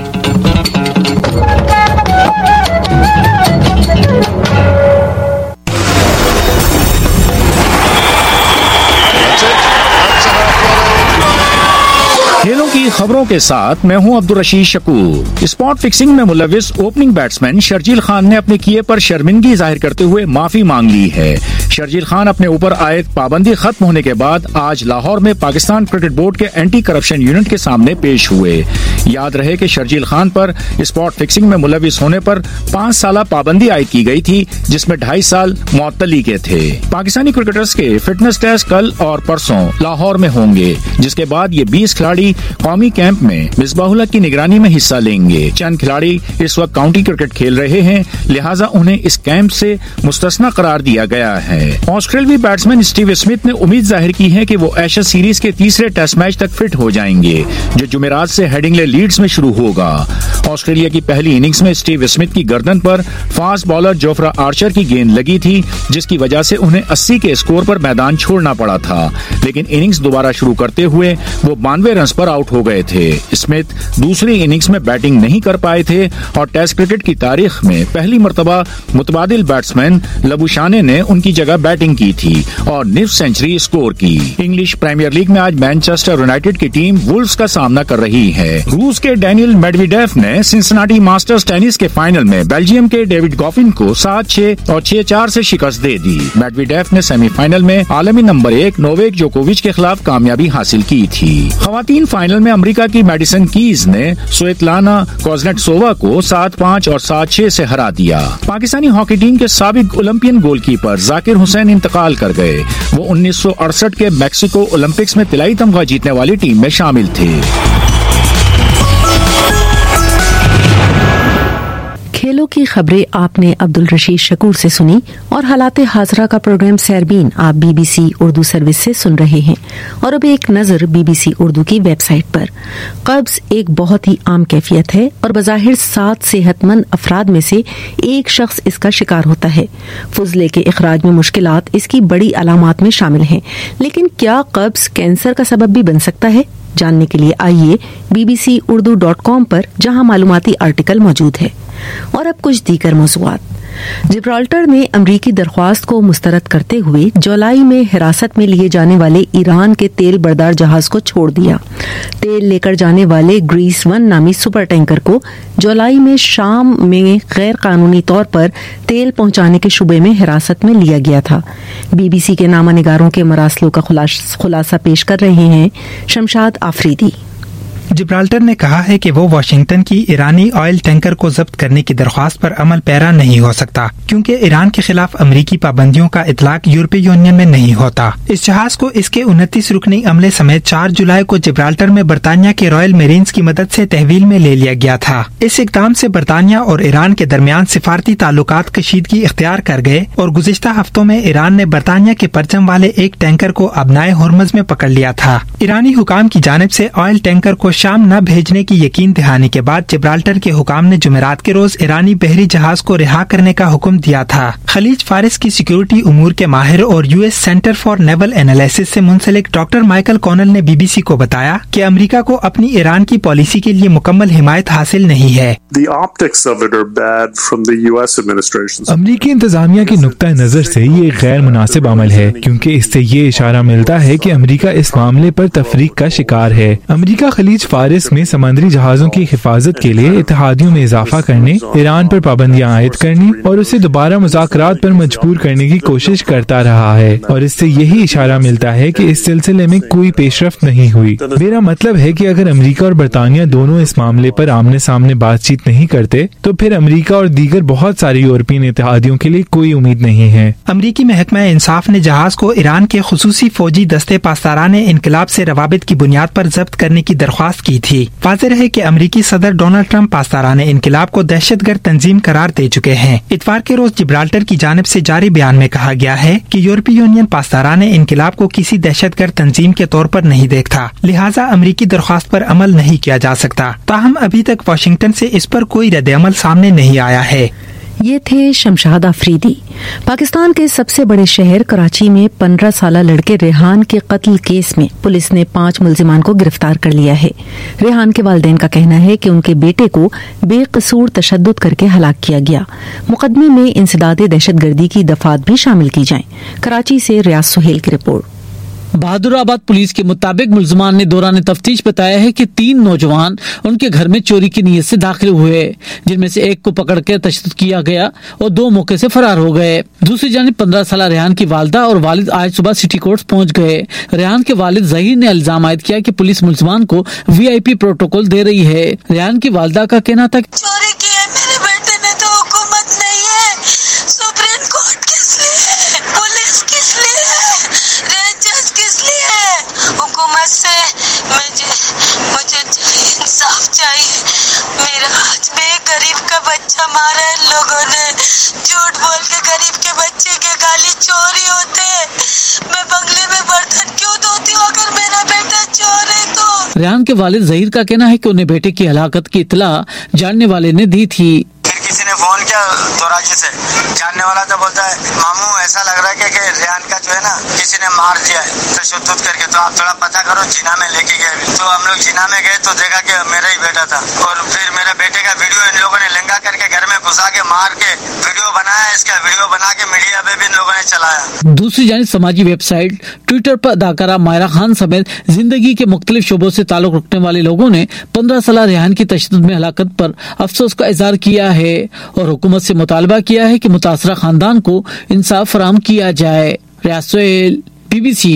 खेलों की खबरों के साथ मैं हूं अब्दुल रशीद शकूर। स्पॉट फिक्सिंग में मुलविस ओपनिंग बैट्समैन शर्जील खान ने अपने किए पर शर्मिंदगी जाहिर करते हुए माफी मांग ली है। शर्जील खान अपने ऊपर आयद पाबंदी खत्म होने के बाद आज लाहौर में पाकिस्तान क्रिकेट बोर्ड के एंटी करप्शन यूनिट के सामने पेश हुए। याद रहे कि शर्जील खान पर स्पॉट फिक्सिंग में मुलविस होने पर 5 साल पाबंदी आयद की गई थी, जिसमें 2.5 साल मुअत्तली के थे। पाकिस्तानी क्रिकेटर्स के फिटनेस टेस्ट कल और परसों लाहौर में होंगे, जिसके बाद ये 20 खिलाड़ी कौमी कैंप में मिसबाहुल की निगरानी में हिस्सा लेंगे। चंद खिलाड़ी इस वक्त काउंटी क्रिकेट खेल रहे हैं, लिहाजा उन्हें इस कैंप से मुस्तस्ना करार दिया गया है। ऑस्ट्रेलियाई बैट्समैन स्टीव स्मिथ ने उम्मीद जाहिर की है कि वो एशेज सीरीज के तीसरे टेस्ट मैच तक फिट हो जाएंगे, जो जुमेरात से हेडिंगले लीड्स में शुरू होगा। ऑस्ट्रेलिया की पहली इनिंग्स में स्टीव स्मिथ की गर्दन पर फास्ट बॉलर जोफ्रा आर्चर की गेंद लगी थी, जिसकी वजह से उन्हें 80 के स्कोर पर मैदान छोड़ना पड़ा था, लेकिन इनिंग्स दोबारा शुरू करते हुए वो 92 रन पर आउट हो गए थे। स्मिथ दूसरी इनिंग्स में बैटिंग नहीं कर पाए थे और टेस्ट क्रिकेट की तारीख में पहली मर्तबा मुतबादिल बैट्समैन लबुशाने ने उनकी जगह बैटिंग की थी और निफ सेंचुरी स्कोर की। इंग्लिश प्रीमियर लीग में आज मैनचेस्टर यूनाइटेड की टीम वुल्व्स का सामना कर रही है। रूस के डेनियल मेडवेडेव ने सिंसिनाटी मास्टर्स टेनिस के फाइनल में बेल्जियम के डेविड गॉफिन को 7-6 और 6-4 से शिकस्त दे दी। मेडवेडेव ने सेमीफाइनल में आलमी नंबर 1 नोवेक जोकोविच के खिलाफ कामयाबी हासिल की थी। खवातीन फाइनल में अमेरिका की मेडिसन कीज ने स्वेतलाना कोज़नेट्सोवा को 7-5 और 7-6 से हरा दिया। पाकिस्तानी हॉकी टीम के साबिक ओलंपियन गोलकीपर जाकिर हुसैन इंतकाल कर गए। वो 1968 के मैक्सिको ओलंपिक्स में तिलाई तमगा जीतने वाली टीम में शामिल थे। खेलों की खबरें आपने अब्दुल रशीद शकूर से सुनी और हालात हाजरा का प्रोग्राम सैरबीन आप BBC उर्दू सर्विस से सुन रहे हैं। और अब एक नजर BBC उर्दू की वेबसाइट पर। कब्ज एक बहुत ही आम कैफियत है और बज़ाहिर 7 सेहतमंद अफराद में से एक शख्स इसका शिकार होता है। फुजले के इखराज में मुश्किलात इसकी बड़ी अलामात में शामिल हैं, लेकिन क्या कब्ज कैंसर का सबब भी बन सकता है? जानने के लिए आइए bbcurdu.com पर, जहां मालूमाती आर्टिकल मौजूद है। और अब कुछ दीगर मौज़ूआत। जिब्राल्टर ने अमरीकी दरख्वास्त को मुस्तरद करते हुए जुलाई में हिरासत में लिए जाने वाले ईरान के तेल बरदार जहाज को छोड़ दिया। तेल लेकर जाने वाले ग्रीस 1 नामी सुपर टैंकर को जुलाई में शाम में गैर कानूनी तौर पर तेल पहुंचाने के शुबे में हिरासत में लिया गया था। BBC के नामा निगारों के मरासलों का खुलासा पेश कर रहे हैं शमशाद आफरीदी। जिब्राल्टर ने कहा है कि वो वाशिंगटन की ईरानी ऑयल टैंकर को जब्त करने की दरख्वास्त पर अमल पैरा नहीं हो सकता, क्योंकि ईरान के खिलाफ अमरीकी पाबंदियों का इतलाक यूरोपीय यूनियन में नहीं होता। इस जहाज को इसके 29 रुकनी अमले समेत 4 जुलाई को जिब्राल्टर में बरतानिया के रॉयल मेरीन्स की मदद से तहवील में ले लिया गया था। इस इकदाम से बरतानिया और ईरान के दरमियान सिफारती ताल्लुकात कशीदगी इख्तियार कर गए और गुज़िश्ता हफ्तों में ईरान ने बरतानिया के परचम वाले एक टैंकर को अबनाए हुर्मुज़ में पकड़ लिया था। ईरानी हुकाम की जानिब से ऑयल टैंकर को शाम न भेजने की यकीन दहानी के बाद जिब्राल्टर के हुकाम ने जुमेरात के रोज ईरानी बहरी जहाज को रिहा करने का हुक्म दिया था। खलीज फारिस की सिक्योरिटी उमूर के माहिर और US Center for Naval Analysis से मुंसलिक डॉक्टर माइकल कॉनल ने BBC को बताया कि अमेरिका को अपनी ईरान की पॉलिसी के लिए मुकम्मल हिमायत हासिल नहीं है। अमरीकी इंतजामिया की नुक्ता नजर से ये गैर मुनासिब अमल है, क्योंकि इससे ये इशारा मिलता है कि अमरीका इस मामले पर तफरीक का शिकार है। अमरीका खलीज खलीज फारिस में समंदरी जहाजों की हिफाजत के लिए इत्तेहादियों में इजाफा करने, ईरान पर पाबंदियां आयद करने और उसे दोबारा मुज़ाकरात पर मजबूर करने की कोशिश करता रहा है, और इससे यही इशारा मिलता है कि इस सिलसिले में कोई पेशरफ्त नहीं हुई। मेरा मतलब है कि अगर अमेरिका और बरतानिया दोनों इस मामले पर आमने सामने बातचीत नहीं करते तो फिर अमेरिका और दीगर बहुत सारी यूरोपियन इत्तेहादियों के लिए कोई उम्मीद नहीं है। अमरीकी महकमा इंसाफ ने जहाज को ईरान के खुसूसी फौजी दस्ते पासदारान इनकलाब से रवाबित की बुनियाद पर जब्त करने की दरख्वास्त की थी। वाज़ेह है कि अमरीकी सदर डोनाल्ड ट्रंप पासदारान इनकलाब को दहशतगर्द तंजीम करार दे चुके हैं। इतवार के रोज जिब्राल्टर की जानिब से जारी बयान में कहा गया है कि यूरोपीय यूनियन पासदारान इनकलाब को किसी दहशतगर्द तंजीम के तौर पर नहीं देखता, लिहाजा अमरीकी दरख्वास्त पर अमल नहीं किया जा सकता। ताहम अभी तक वाशिंगटन से इस पर कोई रद्द-ए-अमल सामने नहीं आया है। ये थे शमशाद आफरीदी। पाकिस्तान के सबसे बड़े शहर कराची में 15 साला लड़के रेहान के कत्ल केस में पुलिस ने 5 मुल्जिमान को गिरफ्तार कर लिया है। रेहान के वालिदैन का कहना है कि उनके बेटे को बेकसूर तशद्दुद करके हलाक किया गया। मुकदमे में इंसदादे दहशतगर्दी की दफात भी शामिल की जाएं। कराची से रियाज सुहेल की रिपोर्ट। बहादुराबाद पुलिस के मुताबिक मुल्जिमान ने दौरान तफ्तीश बताया है कि 3 नौजवान उनके घर में चोरी की नीयत से दाखिल हुए, जिनमें से एक को पकड़कर तशद्दुद किया गया और 2 मौके से फरार हो गए। दूसरी जानिब 15 साला रेहान की वालिदा और वालिद आज सुबह सिटी कोर्ट पहुंच गए। रेहान के वालिद जहीर ने इल्जाम आयद किया कि पुलिस मुल्जिमान को VIP प्रोटोकॉल दे रही है। रेहान की वालिदा का कहना था चोरी की है मेरे बेटे ने, तो हुकूमत नहीं है, सुप्रीम कोर्ट किस लिए, पुलिस किस लिए, जज किस लिए, हुकूमत से मुझे इंसाफ चाहिए। मेरा आज में गरीब का बच्चा मारा है लोगों ने, झूठ बोल के गरीब के बच्चे के गाली चोरी होते। मैं बंगले में बर्तन क्यों धोती हूँ अगर मेरा बेटा चोर है तो। रेहान के वालिद जहीर का कहना है कि उन्हें बेटे की हलाकत की इत्तला जानने वाले ने दी थी। किसी ने फोन किया दोराजी से, जानने वाला तो बोलता है मामू ऐसा लग रहा है कि रेहान का जो है ना किसी ने मार दिया है तशद्दुद करके, तो आप थोड़ा पता करो। जिना में लेके गए, तो हम लोग जिना में गए तो देखा कि मेरा ही बेटा था, और फिर मेरे बेटे का वीडियो इन लोगों ने लंगा करके घर में घुसा के मार के वीडियो बनाया। इसका वीडियो बना के मीडिया पे भी इन लोगों ने चलाया। दूसरी जानिब समाजी वेबसाइट ट्विटर पर अदाकारा मायरा खान समेत जिंदगी के मुख्तलिफ शोबों से ताल्लुक रखने वाले लोगों ने 15 साला रेहान की तशद्दुद में हलाकत पर अफसोस का इजहार किया है और हुकूमत से मुतालबा किया है कि मुतासरा खानदान को इंसाफ फराहम किया जाए। रियाज सुहेल, BBC,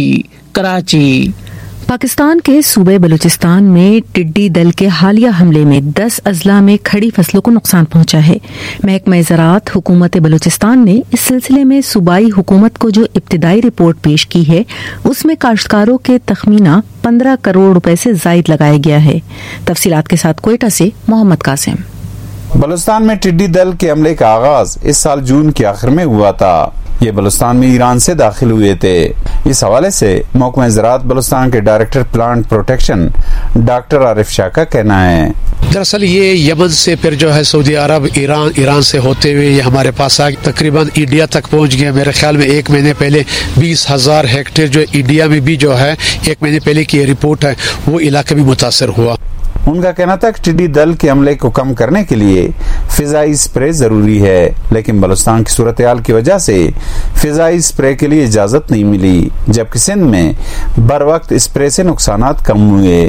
कराची। पाकिस्तान के सूबे बलूचिस्तान में टिड्डी दल के हालिया हमले में 10 अजला में खड़ी फसलों को नुकसान पहुंचा है। महकमा ज़राअत हुकूमत बलूचिस्तान ने इस सिलसिले में सूबाई हुकूमत को जो इब्तिदाई रिपोर्ट पेश की है उसमें काश्तकारों के तखमीना 15 करोड़ रुपए से जायद लगाया गया है। तफसीलात के साथ कोयटा से मोहम्मद कासिम। बलूचिस्तान में टिड्डी दल के हमले का आगाज इस साल जून के आखिर में हुआ था। ये बलूचिस्तान में ईरान से दाखिल हुए थे। इस हवाले से महकमा ज़राअत बलूचिस्तान के director plant protection doctor Arif Shah का कहना है, दरअसल ये यमन से फिर जो है सऊदी अरब, ईरान से होते हुए ये हमारे पास आ तकरीबन इंडिया तक पहुंच गया। मेरे ख्याल में 1 महीने पहले 20,000 हेक्टेयर जो इंडिया में भी जो है 1 महीने पहले की रिपोर्ट है वो इलाका भी मुतासर हुआ। उनका कहना था कि टिड्डी दल के हमले को कम करने के लिए फिजाई स्प्रे जरूरी है, लेकिन बलूचिस्तान की सूरत हाल की वजह से फिजाई स्प्रे के लिए इजाजत नहीं मिली, जबकि सिंध में बर वक्त स्प्रे से नुकसानात कम हुए।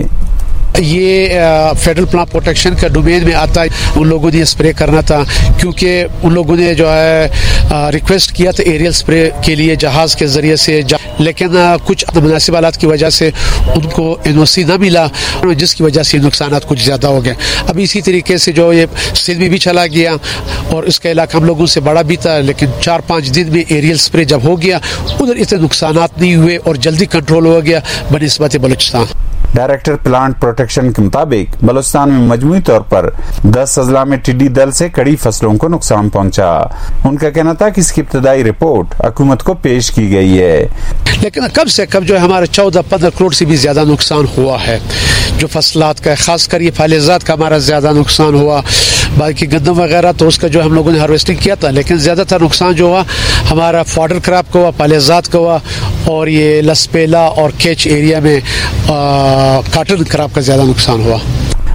ये फेडरल प्लांट प्रोटेक्शन का डोमेन में आता है। उन लोगों ने स्प्रे करना था क्योंकि उन लोगों ने जो है रिक्वेस्ट किया था एरियल स्प्रे के लिए जहाज के जरिए से, लेकिन कुछ मुनासिब हालात की वजह से उनको NOC न मिला, जिसकी वजह से नुकसान कुछ ज्यादा हो गए। अब इसी तरीके से जो ये सिंध में भी चला गया और इसका इलाका हम लोगों से बड़ा भी था, लेकिन 4-5 दिन में एरियल स्प्रे जब हो गया उधर इतने नुकसान नहीं हुए और जल्दी कंट्रोल हो गया बनिस्बत बलूचिस्तान। डायरेक्टर प्लांट प्रोटेक्शन के मुताबिक बलूचिस्तान में मजमूई तौर पर 10 अजला में टिड्डी दल से कड़ी फसलों को नुकसान पहुंचा। उनका कहना था कि इसकी इब्तदाई रिपोर्ट हुकूमत को पेश की गई है, लेकिन कम से कम जो है हमारे 14-15 करोड़ से भी ज्यादा नुकसान हुआ है जो फसलात का, खासकर ये फालिजात का हमारा ज्यादा नुकसान हुआ। बाकी गंदम वगैरह तो उसका जो हम लोगों ने हार्वेस्टिंग किया था, लेकिन ज्यादातर नुकसान जो हुआ हमारा फॉडर क्रॉप का हुआ, फालिजात का हुआ और ये लसपेला और केच एरिया में कॉटन क्रॉप का ज्यादा नुकसान हुआ।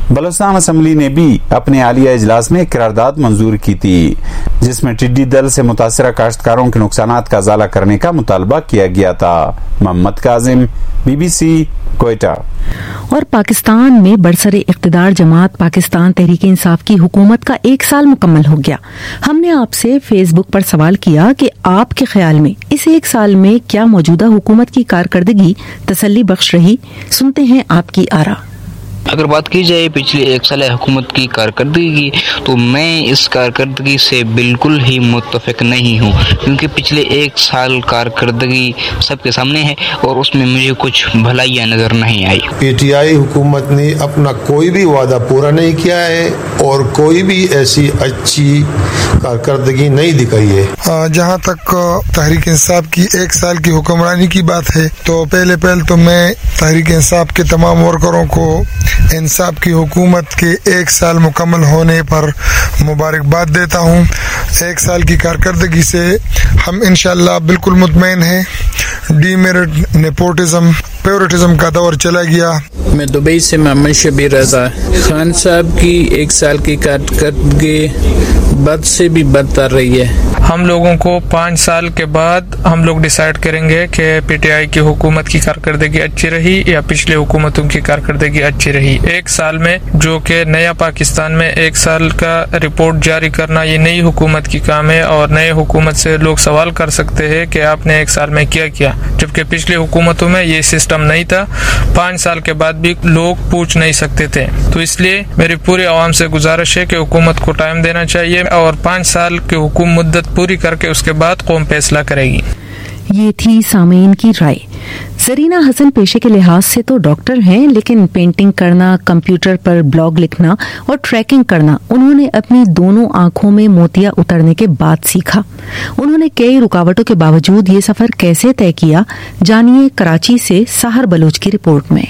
بلوچستان اسمبلی نے بھی اپنے عالیہ اجلاس میں قرارداد منظور کی تھی جس میں ٹڈی دل سے متاثرہ کاشتکاروں کے نقصانات کا ازالہ کرنے کا مطالبہ کیا گیا تھا۔ محمد کاظم، BBC، کوئٹہ۔ اور پاکستان میں برسر اقتدار جماعت پاکستان تحریک انصاف کی حکومت کا 1 سال مکمل ہو گیا۔ ہم نے آپ سے فیس بک پر سوال کیا کہ آپ کے خیال میں اس 1 سال میں کیا موجودہ حکومت کی کارکردگی تسلی بخش رہی؟ سنتے ہیں آپ کی آراء۔ اگر بات کی جائے پچھلے 1 سال حکومت کی کارکردگی کی تو میں اس کارکردگی سے بالکل ہی متفق نہیں ہوں، کیونکہ پچھلے 1 سال کارکردگی سب کے سامنے ہے اور اس میں مجھے کچھ بھلائیاں نظر نہیں آئی۔ PTI حکومت نے اپنا کوئی بھی وعدہ پورا نہیں کیا ہے اور کوئی بھی ایسی اچھی کارکردگی نہیں دکھائی ہے۔ جہاں تک تحریک انصاف کی 1 سال کی حکمرانی کی بات ہے تو پہلے تو میں تحریک انصاف کے تمام ورکروں کو انصاف کی حکومت کے 1 سال مکمل ہونے پر مبارکباد دیتا ہوں۔ 1 سال کی کارکردگی سے ہم انشاءاللہ بالکل مطمئن ہیں۔ ڈی میرٹ نیپوٹزم پیورٹزم کا دور چلا گیا۔ میں دبئی سے محمد شبیر رضا۔ خان صاحب کی 1 سال کی کارکردگی بد سے بھی بدتر رہی ہے۔ ہم لوگوں کو 5 سال کے بعد ہم لوگ ڈیسائیڈ کریں گے کہ PTI کی حکومت کی کارکردگی اچھی رہی یا پچھلے حکومتوں کی کارکردگی اچھی رہی۔ 1 سال میں جو کہ نیا پاکستان میں 1 سال کا رپورٹ جاری کرنا یہ نئی حکومت کی کام ہے، اور نئے حکومت سے لوگ سوال کر سکتے ہیں کہ آپ نے 1 سال میں کیا، جبکہ پچھلے حکومتوں میں یہ سسٹم نہیں تھا۔ 5 سال کے بعد بھی لوگ پوچھ نہیں سکتے تھے۔ تو اس لیے میری پوری عوام سے گزارش ہے کہ حکومت کو ٹائم دینا چاہیے اور 5 سال کی حکومت مدت پوری کر کے اس کے بعد قوم فیصلہ کرے گی۔ یہ تھی سامعین کی رائے۔ زرینہ حسن پیشے کے لحاظ سے تو ڈاکٹر ہیں، لیکن پینٹنگ کرنا، کمپیوٹر پر بلاگ لکھنا اور ٹریکنگ کرنا انہوں نے اپنی دونوں آنکھوں میں موتیا اترنے کے بعد سیکھا۔ انہوں نے کئی رکاوٹوں کے باوجود یہ سفر کیسے طے کیا، جانیے کراچی سے سحر بلوچ کی رپورٹ میں۔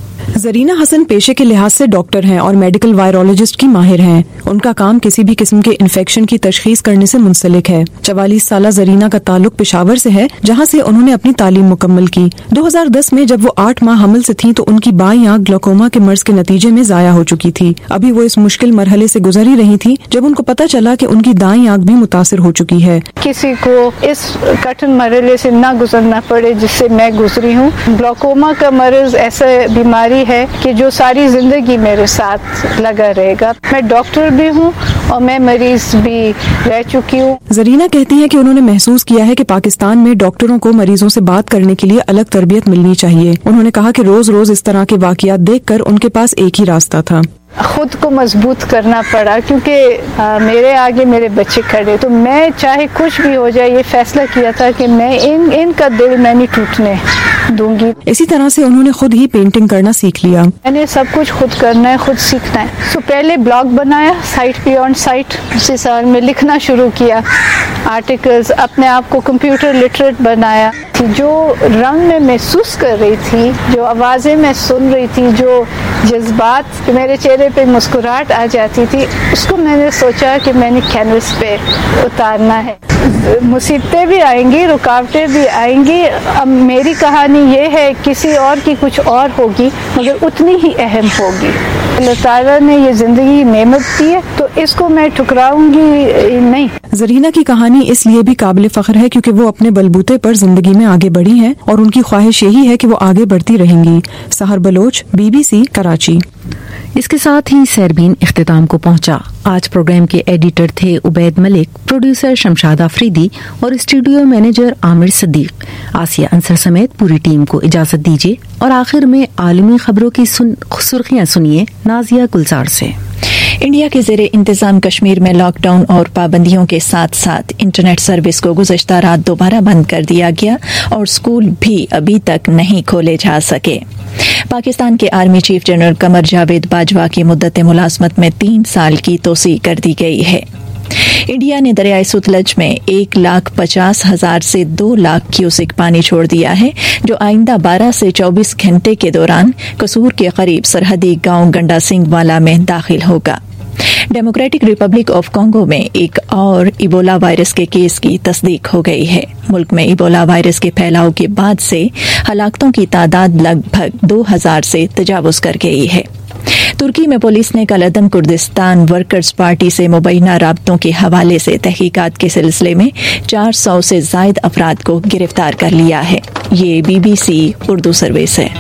زرینہ حسن پیشے کے لحاظ سے ڈاکٹر ہیں اور میڈیکل وائرولوجسٹ کی ماہر ہیں۔ ان کا کام کسی بھی قسم کے انفیکشن کی تشخیص کرنے سے منسلک ہے۔ 44 سالہ زرینہ کا تعلق پشاور سے ہے، جہاں سے انہوں نے اپنی تعلیم مکمل کی۔ 2010 میں جب وہ 8 ماہ حمل سے تھیں تو ان کی بائیں آنکھ گلوکوما کے مرض کے نتیجے میں ضائع ہو چکی تھی۔ ابھی وہ اس مشکل مرحلے سے گزر ہی رہی تھی جب ان کو پتہ چلا کہ ان کی دائیں آنکھ بھی متاثر ہو چکی ہے۔ کسی کو اس کٹھن مرحلے سے نہ گزرنا پڑے جس سے میں گزری ہوں۔ گلوکوما کا مرض ایسا بیماری ہے کہ جو ساری زندگی میرے ساتھ لگا رہے گا۔ میں ڈاکٹر بھی ہوں اور میں مریض بھی رہ چکی ہوں۔ زرینہ کہتی ہے کہ انہوں نے محسوس کیا ہے کہ پاکستان میں ڈاکٹروں کو مریضوں سے بات کرنے کے لیے الگ تربیت ملنی چاہیے۔ انہوں نے کہا کہ روز اس طرح کے واقعات دیکھ کر ان کے پاس ایک ہی راستہ تھا۔ خود کو مضبوط کرنا پڑا کیونکہ میرے آگے میرے بچے کھڑے، تو میں چاہے کچھ بھی ہو جائے یہ فیصلہ کیا تھا کہ میں ان کا دل میں نہیں ٹوٹنے دوں گی۔ اسی طرح سے انہوں نے خود ہی پینٹنگ کرنا سیکھ لیا۔ میں نے سب کچھ خود کرنا ہے، خود سیکھنا ہے۔ پہلے بلاگ بنایا، سائٹ بیونڈ سائٹ، اسی سال میں لکھنا شروع کیا، آرٹیکلز، اپنے آپ کو کمپیوٹر لٹریٹ بنایا۔ جو رنگ میں محسوس کر رہی تھی، جو آوازیں میں سن رہی تھی، جو جذبات میرے چہرے پہ مسکراہٹ آ جاتی تھی، اس کو میں نے سوچا کہ میں نے کینوس پہ اتارنا ہے۔ مصیبتیں بھی آئیں گی، رکاوٹیں بھی آئیں گی۔ اب میری کہانی یہ ہے، کسی اور کی کچھ اور ہوگی مگر اتنی ہی اہم ہوگی۔ اللہ تعالیٰ نے یہ زندگی نعمت دی ہے تو اس کو میں ٹھکراؤں گی نہیں۔ زرینہ کی کہانی اس لیے بھی قابل فخر ہے کیونکہ وہ اپنے بلبوتے پر زندگی میں آگے بڑھی ہیں اور ان کی خواہش یہی ہے کہ وہ آگے بڑھتی رہیں گی۔ سحر بلوچ، BBC کراچی۔ اس کے ساتھ ہی سیربین اختتام کو پہنچا۔ آج پروگرام کے ایڈیٹر تھے عبید ملک، پروڈیوسر شمشاد آفریدی اور اسٹوڈیو مینیجر عامر صدیق۔ آسیہ انصر سمیت پوری ٹیم کو اجازت دیجیے اور آخر میں عالمی خبروں کی سرخیاں سنیے نازیہ گلزار سے۔ انڈیا کے زیر انتظام کشمیر میں لاک ڈاؤن اور پابندیوں کے ساتھ ساتھ انٹرنیٹ سروس کو گزشتہ رات دوبارہ بند کر دیا گیا اور اسکول بھی ابھی تک نہیں کھولے جا سکے۔ پاکستان کے army chief general Qamar Javed Bajwa کی مدت ملازمت میں 3 سال کی توسیع کر دی گئی ہے۔ انڈیا نے دریائے ستلج میں 1,50,000 سے 2 لاکھ کیوسک پانی چھوڑ دیا ہے، جو آئندہ 12 سے 24 گھنٹے کے دوران قصور کے قریب سرحدی گاؤں گنڈا سنگھ والا میں داخل ہوگا۔ ڈیموکریٹک ریپبلک آف کانگو میں ایک اور ایبولا وائرس کے کیس کی تصدیق ہو گئی ہے۔ ملک میں ایبولا وائرس کے پھیلاؤ کے بعد سے ہلاکتوں کی تعداد لگ بھگ 2,000 سے تجاوز کر گئی ہے۔ तुर्की में पुलिस ने कल अदम कुर्दिस्तान वर्कर्स पार्टी से मुबैना राब्तों के हवाले से तहकीकात के सिलसिले में 400 से जायद अफराद को गिरफ्तार कर लिया है। ये BBC उर्दू सर्विस है।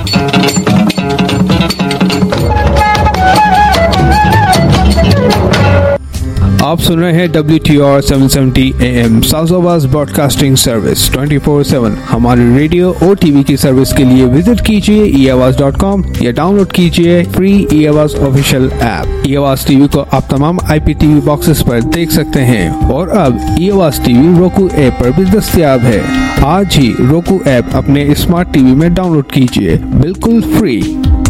आप सुन रहे हैं WTR 770 AM south broadcasting service 24/7। हमारे रेडियो और टीवी की सर्विस के लिए विजिट कीजिए eAwaz.com या डाउनलोड कीजिए free eAwaz official app. eAwaz TV को आप तमाम IPTV बॉक्सेस पर देख सकते हैं और अब eAwaz टीवी roku ऐप पर भी दस्तयाब है। आज ही roku ऐप अपने स्मार्ट टीवी में डाउनलोड कीजिए, बिल्कुल free.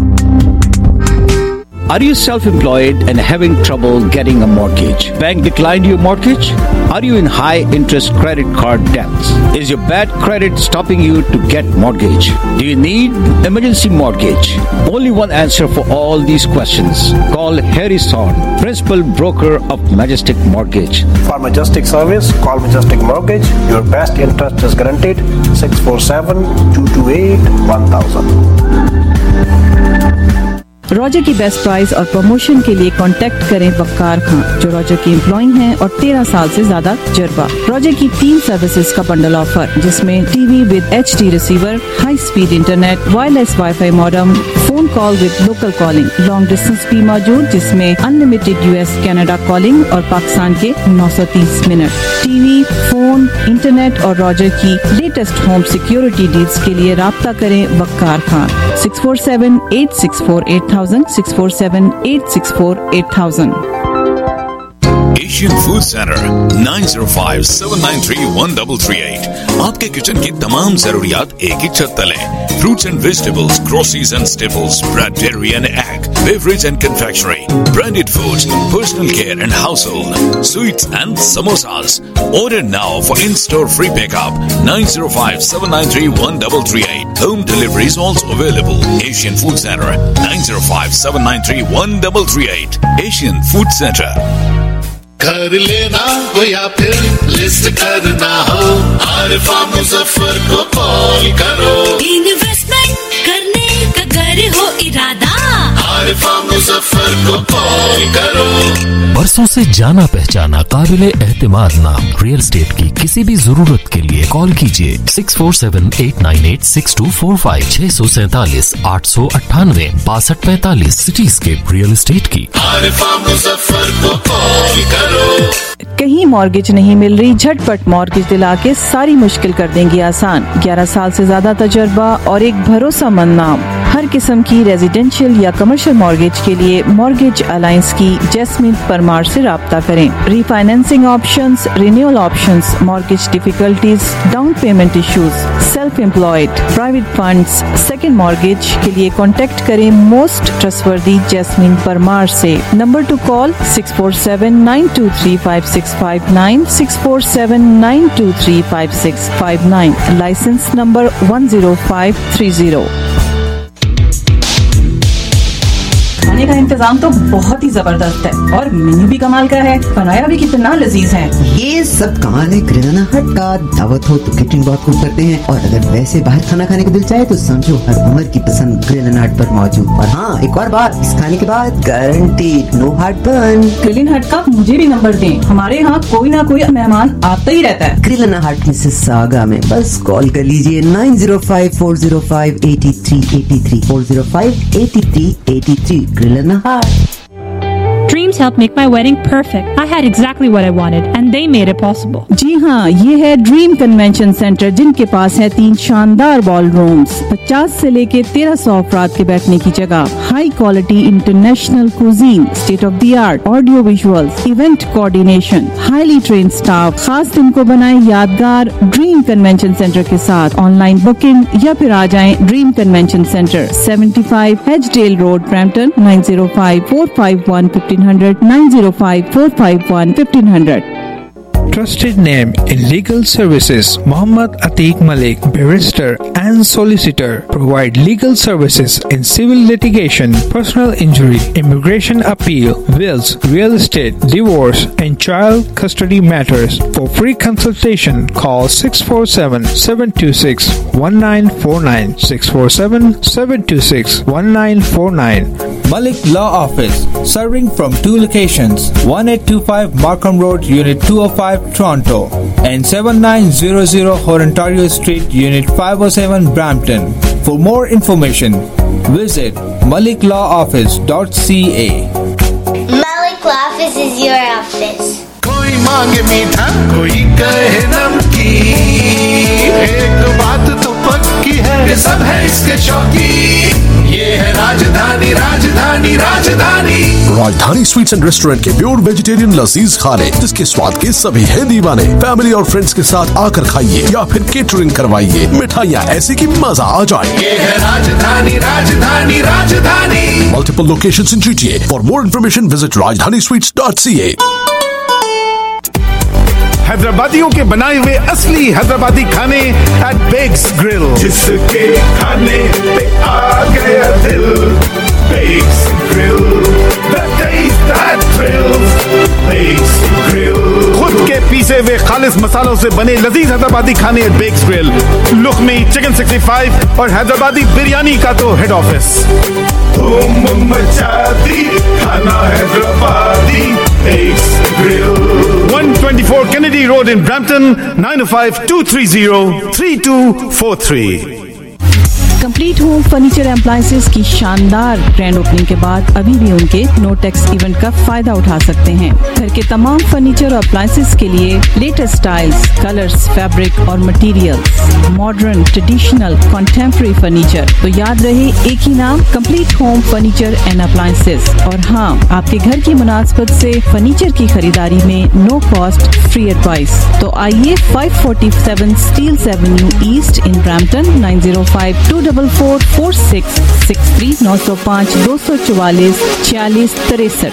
Are you self-employed and having trouble getting a mortgage? Bank declined your mortgage? Are you in high interest credit card debts? Is your bad credit stopping you to get mortgage? Do you need emergency mortgage? Only one answer for all these questions. Call Harry Thorn, principal broker of Majestic Mortgage. For Majestic service, call Majestic Mortgage. Your best interest is guaranteed. 647-228-1000. Rogers की best price और promotion के लिए contact करें वक्कार खान, जो Roger की employ हैं और 13 साल से ज्यादा तजुर्बा। रॉजर की 3 सर्विसेज का बंडल ऑफर, जिसमें TV with HD receiver, high speed internet, wireless WiFi modem, phone call with local calling, long distance भी मौजूद, जिसमें अनलिमिटेड US कनाडा कॉलिंग और पाकिस्तान के 930 मिनट। टीवी, फोन, इंटरनेट और रॉजर की लेटेस्ट होम सिक्योरिटी डील्स के लिए राब्ता करें Waqar Khan. 647-864-8000, 647-864-8000। Asian food centre 9057931338। आपके किचन की तमाम जरूरियात एक ही छत तले। Fruits and vegetables, groceries and staples, bread, dairy and egg, beverage and confectionery, branded foods, personal care and household, sweets and samosas. Order now for in-store free pickup 9057931338. Home delivery is also available. Asian Food Center 9057931338. Asian Food Center. घर लेना हो या फिर list करना हो, आरिफा मुजफ्फर को call करो। Investment करने का घर हो इरादा, आरिफा मुजफ्फर को कॉल करो। बरसों से जाना पहचाना काबिले एहतिमाद नाम रियल एस्टेट की किसी भी जरूरत के लिए कॉल कीजिए 647-898-6245 647-898-6245 सिटीस्केप रियल एस्टेट की। आरिफा मुजफ्फर को कॉल करो। कहीं मॉर्गेज नहीं मिल रही, झटपट मॉर्गेज दिला के सारी मुश्किल कर देंगे आसान। 11 साल से ज्यादा तजुर्बा और एक भरोसेमंद नाम। हर किस्म की रेजिडेंशियल या कमर्शियल मॉर्गेज के लिए मॉर्गेज अलायंस की जैस्मिन परमार से राब्ता करें। Refinancing options, renewal options, mortgage difficulties, down payment issues, self employed, private funds, second mortgage के लिए कॉन्टेक्ट करें मोस्ट ट्रस्टवर्दी जैस्मिन परमार से। Number to call 647-923-5659, 647-923-5659, licence number 10530। खाने का इंतजाम तो बहुत ही जबरदस्त है और मेन्यू भी कमाल का है, बनाया भी कितना लजीज है। ये सब कमाल है ग्रिलाना हट का। दावत हो तो केटरिंग बहुत खूब करते हैं, और अगर वैसे बाहर खाना खाने को दिल चाहे तो समझो हर उम्र की पसंद ग्रिलाना हट पर मौजूद। और हाँ, एक और बात, इस खाने के बाद guaranteed no heart burn. Grillana Hut का मुझे भी नंबर दें, हमारे यहाँ कोई ना कोई मेहमान आता ही रहता है। ग्रिलाना हट मिसिसागा में बस कॉल कर लीजिए 905-405-8383 405-8383 Grilana Hut. Dreams helped make my wedding perfect. I had exactly what I wanted and they made it possible. जी हाँ, ये है ड्रीम कन्वेंशन सेंटर, जिनके पास है 3 शानदार बॉल रूम्स, 50 से लेके 1300 अफराद के बैठने की जगह, high quality international cuisine, state of the art audio visuals, event coordination, highly train staff. खास दिन को बनाए यादगार ड्रीम कन्वेंशन सेंटर के साथ। ऑनलाइन बुकिंग या फिर आ जाएं Dream Convention Centre, 75 Hedgedale Road, Brampton, 905-451-1500, 905-451-1500। Trusted name in legal services, Muhammad Atiq Malik, barrister and solicitor, provide legal services in civil litigation, personal injury, immigration appeal, wills, real estate, divorce, and child custody matters. For free consultation, call 647-726-1949, 647-726-1949. Malik Law Office, serving from 2 locations, 1825 Markham Road, Unit 205, Toronto, and 7900 Ontario Street, Unit 507, Brampton. For more information, visit maliklawoffice.ca. Malik Law Office is your office. कोई मांगे मीठा कोई कहे नमकीन, एक बात तो पक्की है कि सब है इसके शौकीन, ये है राजधानी Rajdhani Rajdhani. Rajdhani sweets and restaurant के प्योर वेजिटेरियन लजीज खाने, जिसके स्वाद के सभी हैं दीवाने। फैमिली और फ्रेंड्स के साथ आकर खाइए या फिर केटरिंग करवाइए, मिठाइयाँ ऐसी कि मजा आ जाए। ये है राजधानी राजधानी राजधानी। Multiple locations in GTA. For more information, visit rajdanisweets.ca. हैदराबादियों के बनाए हुए असली हैदराबादी खाने एट बेक्स ग्रिल, जिसके खाने पे आ गया दिल। Bex grill, the taste that thrills. Bex grill, खुद के पीसे हुए खालिस मसालों से बने लजीज हैदराबादी खाने at Bex grill, lukhmi chicken 65 और हैदराबादी बिरयानी का तो हेड ऑफिस। धूम मचा दी खाना Hyderabadi. Bex grill, 124 Kennedy Road in Brampton, 905-230-3243. Complete home furniture appliances की शानदार ग्रैंड ओपनिंग के बाद अभी भी उनके नो टैक्स इवेंट का फायदा उठा सकते हैं। घर के तमाम फर्नीचर और अप्लायंसेज के लिए लेटेस्ट स्टाइल्स, कलर्स, फैब्रिक और materials, modern, traditional, contemporary furniture. तो याद रहे एक ही नाम, complete home furniture and appliances. और हाँ, आपके घर की मुनासबत से फर्नीचर की खरीदारी में नो कॉस्ट फ्री एडवाइस। तो आइए 547 Steeles Avenue East in Brampton, 905-244-4663, 905-244-4663।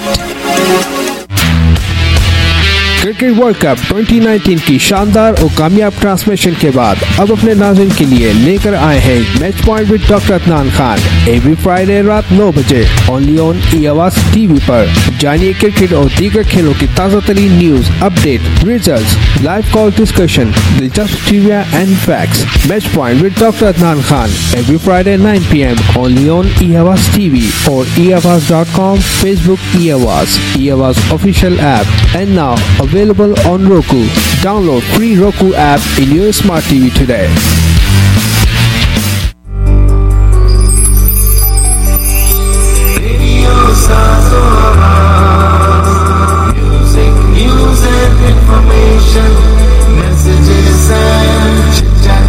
Cricket world cup 2019 की शानदार और कामयाब ट्रांसमिशन के बाद अब अपने नाज़रीन के लिए लेकर आए हैं match point with doctor Adnan Khan, every Friday रात 9 बजे ओनली ऑन ई-आवाज़ टीवी पर। जानिए क्रिकेट और दीगर खेलों की ताज़ा तरीन news, update, results, live call discussion, दिलचस्प trivia and facts. Match point with doctor Adnan Khan every Friday 9 PM only on eAwaz TV और eavaz.com, Facebook e-आवाज़, e-आवाज़ official app, and now available on Roku. Download free Roku app in your smart TV today. Music, news and information, messages and chit-chat.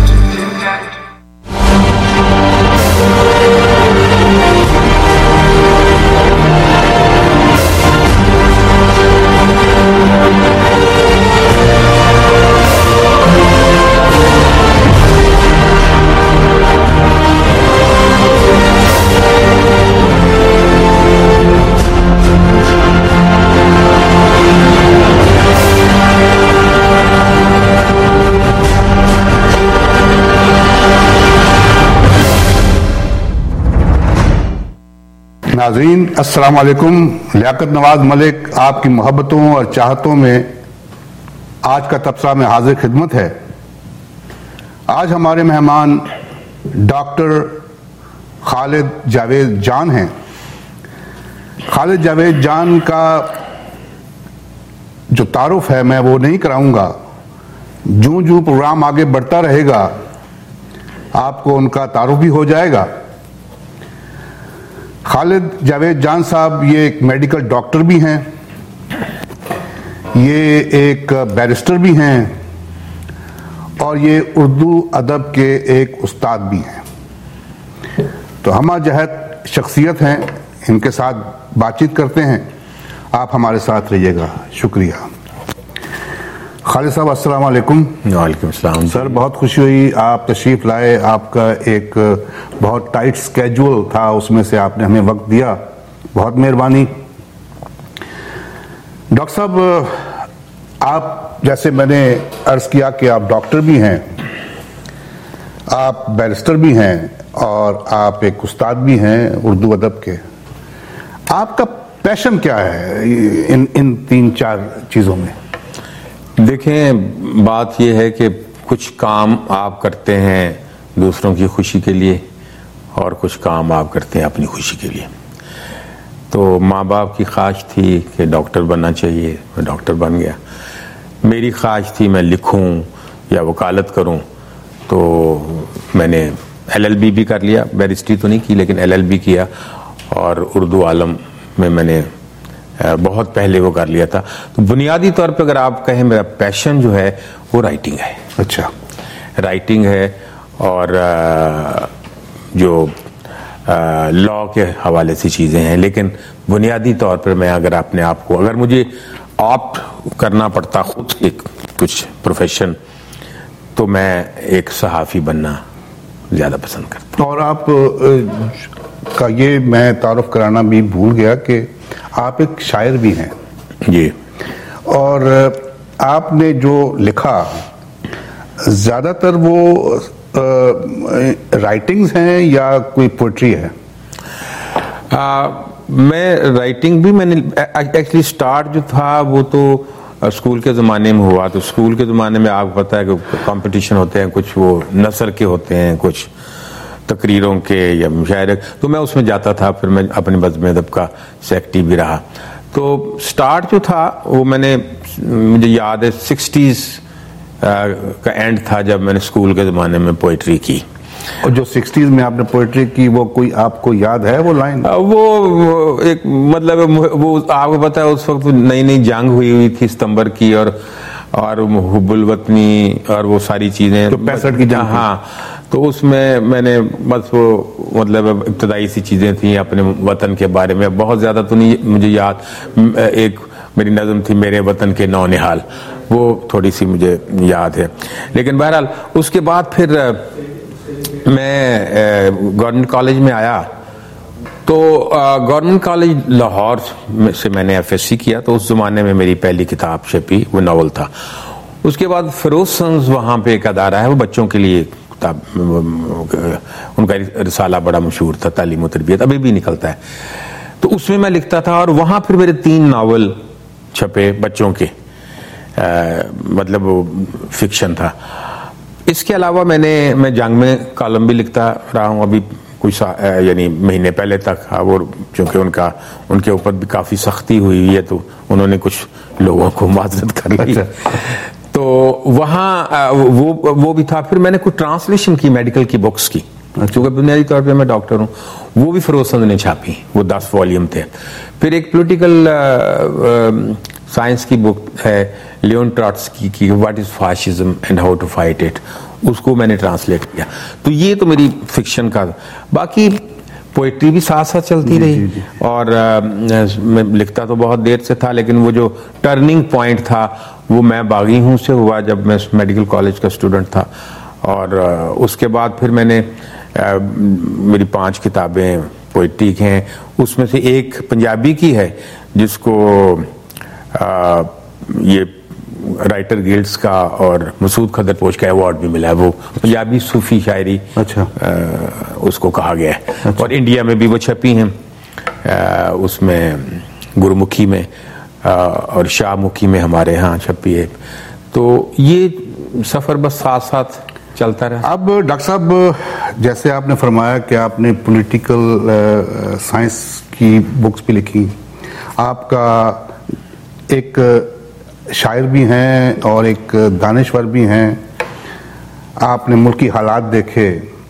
नाज़रीन अस्सलाम वालेकुम। लियाकत नवाज मलिक आपकी मोहब्बतों और चाहतों में आज का तबसरा में हाजिर खिदमत है। आज हमारे मेहमान डॉक्टर खालिद जावेद जान हैं। खालिद जावेद जान का जो तारुफ है मैं वो नहीं कराऊंगा, जूं जूं प्रोग्राम आगे बढ़ता रहेगा आपको उनका तारुफ भी हो जाएगा। खालिद जावेद जान साहब ये एक मेडिकल डॉक्टर भी हैं, ये एक बैरिस्टर भी हैं और ये उर्दू अदब के एक उस्ताद भी हैं। तो हम जहत शख्सियत हैं, इनके साथ बातचीत करते हैं। आप हमारे साथ रहिएगा। शुक्रिया। खालिद साहब अस्सलाम वालेकुम। वालेकुम अस्सलाम। सर बहुत खुशी हुई आप तशरीफ लाए। आपका एक बहुत टाइट स्केड्यूल था, उसमें से आपने हमें वक्त दिया, बहुत मेहरबानी। डॉक्टर साहब آپ جیسے میں نے عرض کیا کہ آپ ڈاکٹر بھی ہیں, آپ بیرسٹر بھی ہیں, اور آپ ایک استاد بھی ہیں اردو ادب کے. آپ کا پیشن کیا ہے ان 3-4 چیزوں میں؟ دیکھیں, بات یہ ہے کہ کچھ کام آپ کرتے ہیں دوسروں کی خوشی کے لیے اور کچھ کام آپ کرتے ہیں اپنی خوشی کے لیے. تو ماں باپ کی خواہش تھی کہ ڈاکٹر بننا چاہیے, میں ڈاکٹر بن گیا. میری خواہش تھی میں لکھوں یا وکالت کروں, تو میں نے LLB بھی کر لیا, بیرسٹری تو نہیں کی لیکن LLB کیا, اور اردو عالم میں نے بہت پہلے وہ کر لیا تھا. تو بنیادی طور پہ اگر آپ کہیں میرا پیشن جو ہے وہ رائٹنگ ہے. اچھا, رائٹنگ ہے, اور جو لا کے حوالے سے چیزیں ہیں, لیکن بنیادی طور پر میں اگر اپنے آپ کو, اگر مجھے آپٹ کرنا پڑتا خود ایک کچھ پروفیشن, تو میں ایک صحافی بننا زیادہ پسند کرتا ہوں. اور آپ کا یہ میں تعارف کرانا بھی بھول گیا کہ آپ ایک شاعر بھی ہیں. جی. اور آپ نے جو لکھا زیادہ تر وہ رائٹنگز ہیں یا کوئی پوئٹری ہے؟ میں رائٹنگ بھی, میں نے ایکچولی سٹارٹ جو تھا وہ تو اسکول کے زمانے میں ہوا. تو اسکول کے زمانے میں آپ کو پتہ ہے کہ کمپٹیشن ہوتے ہیں, کچھ وہ نثر کے ہوتے ہیں, کچھ تقریروں کے یا مشاعرے, تو میں اس میں جاتا تھا. پھر میں اپنے بزم ادب کا سیکٹری بھی رہا. تو سٹارٹ جو تھا وہ میں نے, مجھے یاد ہے 60s کا اینڈ تھا جب میں نے اسکول کے زمانے میں پوئٹری کی. اور جو 60s میں آپ نے پوئٹری کی, وہ کوئی آپ کو یاد ہے وہ لائن؟ وہ ایک مطلب وہ آپ کو پتا ہے اس وقت نئی نئی جنگ ہوئی تھی ستمبر کی, اور حب الوطنی اور وہ ساری چیزیں, 65 کی جنگ. ہاں, تو اس میں نے بس وہ مطلب ابتدائی سی چیزیں تھیں اپنے وطن کے بارے میں, بہت زیادہ تو نہیں مجھے یاد. ایک میری نظم تھی میرے وطن کے نو نہال, وہ تھوڑی سی مجھے یاد ہے. لیکن بہرحال اس کے بعد پھر میں گورنمنٹ کالج میں آیا. تو گورنمنٹ کالج لاہور سے میں نے FSC کیا. تو اس زمانے میں میری پہلی کتاب چھپی, وہ ناول تھا. اس کے بعد فیروز سنز وہاں پہ ایک ادارہ ہے, وہ بچوں کے لیے کتاب, ان کا رسالہ بڑا مشہور تھا, تعلیم و تربیت, ابھی بھی نکلتا ہے. تو اس میں لکھتا تھا, اور وہاں پھر میرے 3 ناول چھپے بچوں کے, مطلب وہ فکشن تھا. اس کے علاوہ میں جنگ میں کالم بھی لکھتا رہا ہوں ابھی کچھ یعنی مہینے پہلے تک. وہ چونکہ ان کے اوپر بھی کافی سختی ہوئی ہے, تو انہوں نے کچھ لوگوں کو معذرت کر لی. تو وہاں وہ بھی تھا. پھر میں نے کچھ ٹرانسلیشن کی میڈیکل کی بکس کی, چونکہ بنیادی طور پہ میں ڈاکٹر ہوں. وہ بھی فیروز سنز نے چھاپی, وہ 10 والیوم تھے. پھر ایک پولیٹیکل سائنس کی بک ہے لیون ٹراٹسکی کی, what is fascism and how to fight it, اس کو میں نے ٹرانسلیٹ کیا. تو یہ تو میری فکشن کا. باقی پوئٹری بھی ساتھ ساتھ چلتی رہی. اور میں لکھتا تو بہت دیر سے تھا, لیکن وہ جو ٹرننگ پوائنٹ تھا وہ میں باغی ہوں سے ہوا جب میں میڈیکل کالج کا اسٹوڈنٹ تھا. اور اس کے بعد پھر میں نے میری 5 کتابیں پوئٹری کی ہیں. اس میں سے ایک پنجابی کی ہے جس کو یہ رائٹر گلڈز کا اور مسعود خدرپوش کا ایوارڈ بھی ملا ہے. وہ پنجابی صوفی شاعری اس کو کہا گیا ہے. اور انڈیا میں بھی وہ چھپی ہیں, اس میں گرمکھی میں اور شاہ مکھی میں ہمارے ہاں چھپی ہے. تو یہ سفر بس ساتھ ساتھ چلتا رہا. اب ڈاکٹر صاحب جیسے آپ نے فرمایا کہ آپ نے پولیٹیکل سائنس کی بکس بھی لکھی, آپ کا ایک شاعر بھی ہیں اور ایک دانشور بھی ہیں. آپ نے ملکی حالات دیکھے,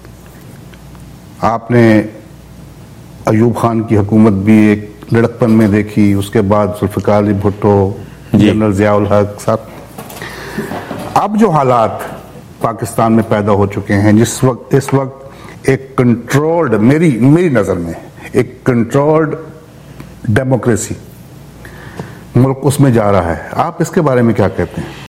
آپ نے ایوب خان کی حکومت بھی ایک لڑکپن میں دیکھی, اس کے بعد ذوالفقار علی بھٹو, جنرل ضیاء الحق صاحب. اب جو حالات پاکستان میں پیدا ہو چکے ہیں, اس وقت ایک کنٹرولڈ, میری نظر میں ایک کنٹرولڈ ڈیموکریسی ملک اس میں جا رہا ہے, آپ اس کے بارے میں کیا کہتے ہیں؟